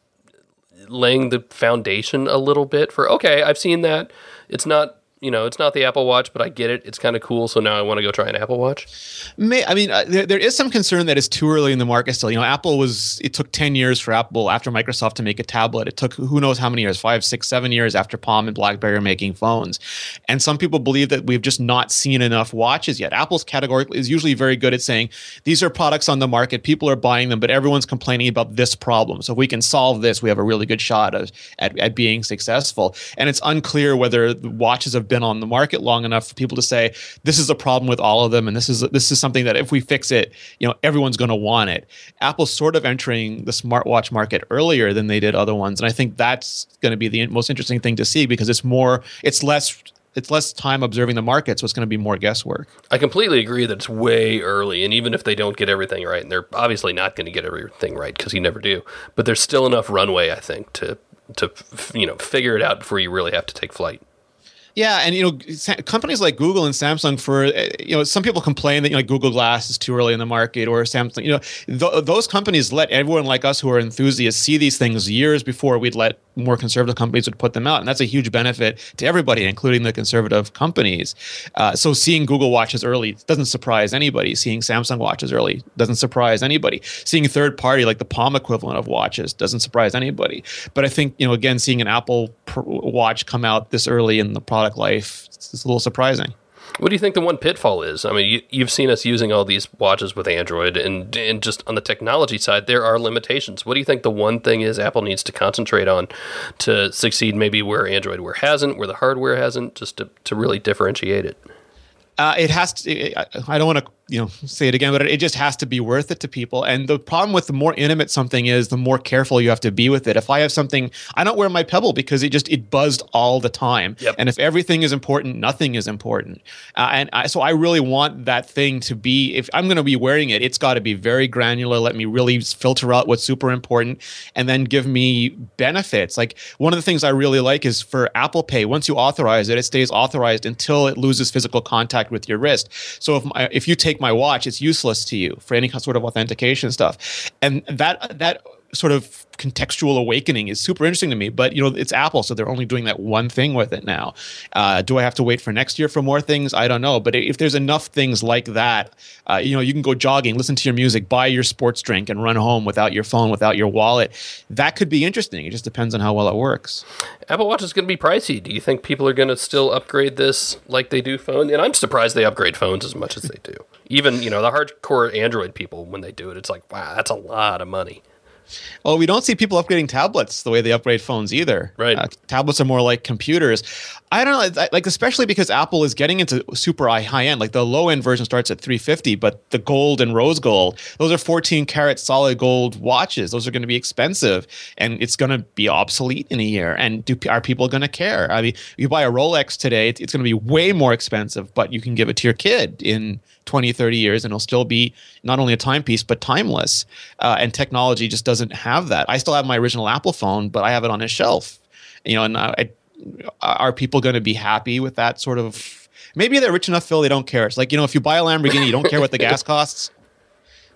laying the foundation a little bit for, okay, I've seen that. It's not, you know, it's not the Apple Watch, but I get it. It's kind of cool. So now I want to go try an Apple Watch. May, I mean, uh, there, there is some concern that it's too early in the market still. You know, Apple was, it took ten years for Apple after Microsoft to make a tablet. It took who knows how many years, five, six, seven years after Palm and BlackBerry are making phones. And some people believe that we've just not seen enough watches yet. Apple's categorically is usually very good at saying, these are products on the market, people are buying them, but everyone's complaining about this problem. So if we can solve this, we have a really good shot of, at, at being successful. And it's unclear whether the watches have been on the market long enough for people to say this is a problem with all of them, and this is this is something that if we fix it, you know, everyone's going to want it. Apple's sort of entering the smartwatch market earlier than they did other ones, and I think that's going to be the most interesting thing to see because it's more, it's less. It's less time observing the market, so it's going to be more guesswork. I completely agree that it's way early, and even if they don't get everything right, and they're obviously not going to get everything right because you never do, but there's still enough runway, I think, to to you know figure it out before you really have to take flight. Yeah, and you know, companies like Google and Samsung, for you know, some people complain that you know, like Google Glass is too early in the market, or Samsung. You know, th- those companies let everyone like us who are enthusiasts see these things years before we'd let more conservative companies would put them out, and that's a huge benefit to everybody, including the conservative companies. Uh, so seeing Google watches early doesn't surprise anybody. Seeing Samsung watches early doesn't surprise anybody. Seeing third party like the Palm equivalent of watches doesn't surprise anybody. But I think you know, again, seeing an Apple pr- watch come out this early in the product life, it's a little surprising. What do you think the one pitfall is? I mean, you, you've seen us using all these watches with Android, and and just on the technology side, there are limitations. What do you think the one thing is Apple needs to concentrate on to succeed, maybe where Android Wear hasn't, where the hardware hasn't, just to, to really differentiate it? Uh, it has to. I don't want to, you know, say it again, but it just has to be worth it to people. And the problem with the more intimate something is, the more careful you have to be with it. If I have something, I don't wear my Pebble because it just it buzzed all the time. Yep. And if everything is important, nothing is important. Uh, and I, so I really want that thing to be. If I'm going to be wearing it, it's got to be very granular. Let me really filter out what's super important, and then give me benefits. Like one of the things I really like is for Apple Pay. Once you authorize it, it stays authorized until it loses physical contact with your wrist. So if my, if you take my watch, it's useless to you for any sort of authentication stuff. And that that sort of contextual awakening is super interesting to me. But you know, it's Apple, so they're only doing that one thing with it now. Uh, do I have to wait for next year for more things? I don't know. But if there's enough things like that, uh, you know, you can go jogging, listen to your music, buy your sports drink, and run home without your phone, without your wallet. That could be interesting. It just depends on how well it works. Apple Watch is going to be pricey. Do you think people are going to still upgrade this like they do phone? And I'm surprised they upgrade phones as much as they do. Even, you know, the hardcore Android people, when they do it, it's like, wow, that's a lot of money. Well, we don't see people upgrading tablets the way they upgrade phones either. Right. Uh, tablets are more like computers. I don't know, like especially because Apple is getting into super high end. Like the low end version starts at three hundred fifty dollars, but the gold and rose gold, those are fourteen karat solid gold watches. Those are going to be expensive, and it's going to be obsolete in a year. And do are people going to care? I mean, you buy a Rolex today, it's going to be way more expensive, but you can give it to your kid in twenty, thirty years, and it'll still be not only a timepiece, but timeless. Uh, and technology just doesn't have that. I still have my original Apple phone, but I have it on a shelf. You know, and I, are people going to be happy with that sort of? Maybe they're rich enough, Phil, they don't care. It's like, you know, if you buy a Lamborghini, you don't care what the gas costs.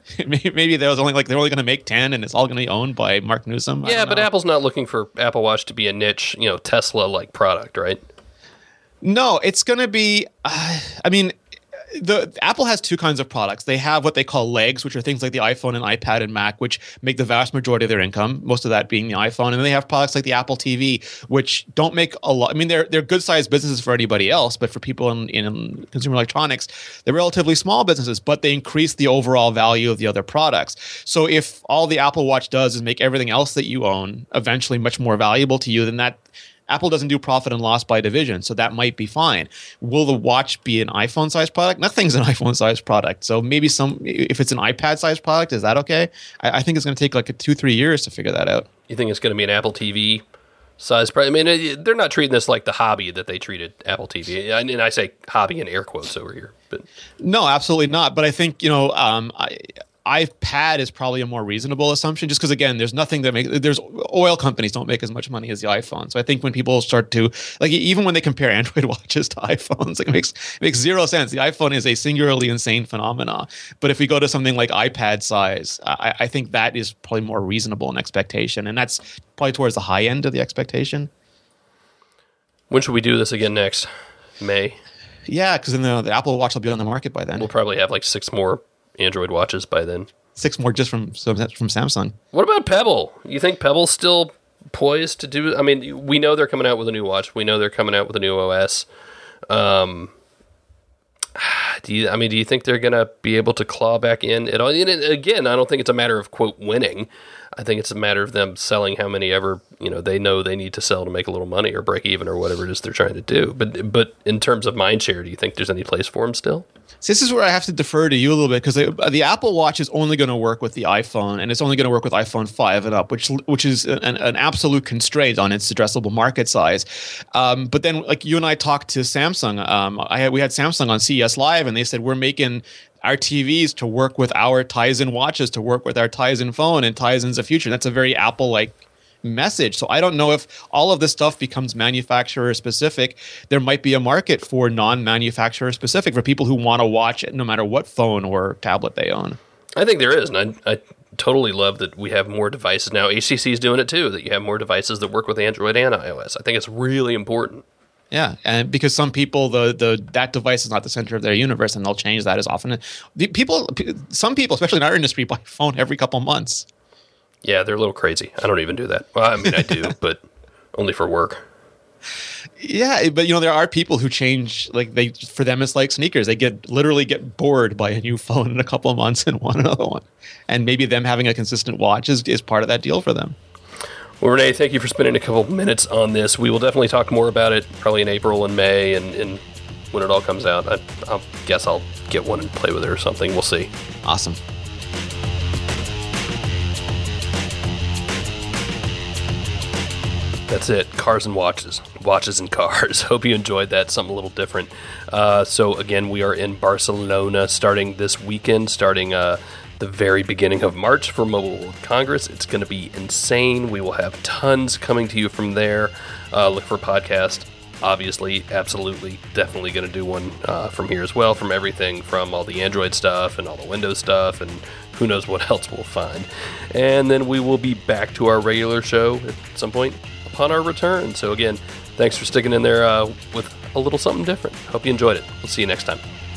Maybe there was only like they're only going to make ten, and it's all going to be owned by Mark Newsom. Yeah, but Apple's not looking for Apple Watch to be a niche, you know, Tesla-like product, right? No, it's going to be. Uh, I mean, the Apple has two kinds of products. They have what they call legs, which are things like the iPhone and iPad and Mac, which make the vast majority of their income. Most of that being the iPhone, and then they have products like the Apple T V, which don't make a lot. I mean, they're they're good sized businesses for anybody else, but for people in, in consumer electronics, they're relatively small businesses. But they increase the overall value of the other products. So if all the Apple Watch does is make everything else that you own eventually much more valuable to you, then that. Apple doesn't do profit and loss by division, so that might be fine. Will the watch be an iPhone-sized product? Nothing's an iPhone-sized product. So maybe some, if it's an iPad-sized product, is that okay? I, I think it's going to take like a two, three years to figure that out. You think it's going to be an Apple T V size product? I mean, it, they're not treating this like the hobby that they treated Apple T V. And, and I say hobby in air quotes over here. But no, absolutely not. But I think, you know, um, I, iPad is probably a more reasonable assumption, just because again, there's nothing that makes there's oil companies don't make as much money as the iPhone. So I think when people start to like, even when they compare Android watches to iPhones, like it makes it makes zero sense. The iPhone is a singularly insane phenomenon. But if we go to something like iPad size, I, I think that is probably more reasonable in expectation, and that's probably towards the high end of the expectation. When should we do this again next? May? Yeah, because then the, the Apple Watch will be on the market by then. We'll probably have like six more Android watches by then. Six more just from from Samsung. What about Pebble? You think Pebble's still poised to do? I mean, we know they're coming out with a new watch. We know they're coming out with a new O S. Um, do you? I mean, do you think they're going to be able to claw back in at all? And again, I don't think it's a matter of quote winning. I think it's a matter of them selling how many ever you know they know they need to sell to make a little money or break even or whatever it is they're trying to do. But but in terms of mind share, do you think there's any place for them still? So this is where I have to defer to you a little bit, because the, the Apple Watch is only going to work with the iPhone, and it's only going to work with iPhone five and up, which which is an, an absolute constraint on its addressable market size. Um, but then, like you and I talked to Samsung, um, I had, we had Samsung on C E S Live, and they said we're making our T Vs to work with our Tizen watches, to work with our Tizen phone, and Tizen's the future. That's a very Apple-like message. So I don't know if all of this stuff becomes manufacturer specific. There might be a market for non-manufacturer specific, for people who want to watch it no matter what phone or tablet they own. I think there is, and I, I totally love that we have more devices now. H T C is doing it too, that you have more devices that work with Android and iOS. I think it's really important. Yeah, and because some people, the the that device is not the center of their universe, and they'll change that as often. The people, some people, especially in our industry, buy a phone every couple months. Yeah, they're a little crazy. I don't even do that. Well, I mean, I do, but only for work. Yeah, but you know, there are people who change. Like they, for them, it's like sneakers. They get literally get bored by a new phone in a couple of months and want another one. And maybe them having a consistent watch is, is part of that deal for them. Well, Renee, thank you for spending a couple minutes on this. We will definitely talk more about it probably in April and May, and, and when it all comes out. I I'll guess I'll get one and play with it or something. We'll see. Awesome. That's it. Cars and watches. Watches and cars. Hope you enjoyed that. Something a little different. Uh, so, again, we are in Barcelona starting this weekend, starting uh, the very beginning of March for Mobile World Congress. It's going to be insane. We will have tons coming to you from there. Uh, look for a podcast. Obviously, absolutely, definitely going to do one uh, from here as well, from everything from all the Android stuff and all the Windows stuff and who knows what else we'll find. And then we will be back to our regular show at some point upon our return. So again, thanks for sticking in there uh, with a little something different. Hope you enjoyed it. We'll see you next time.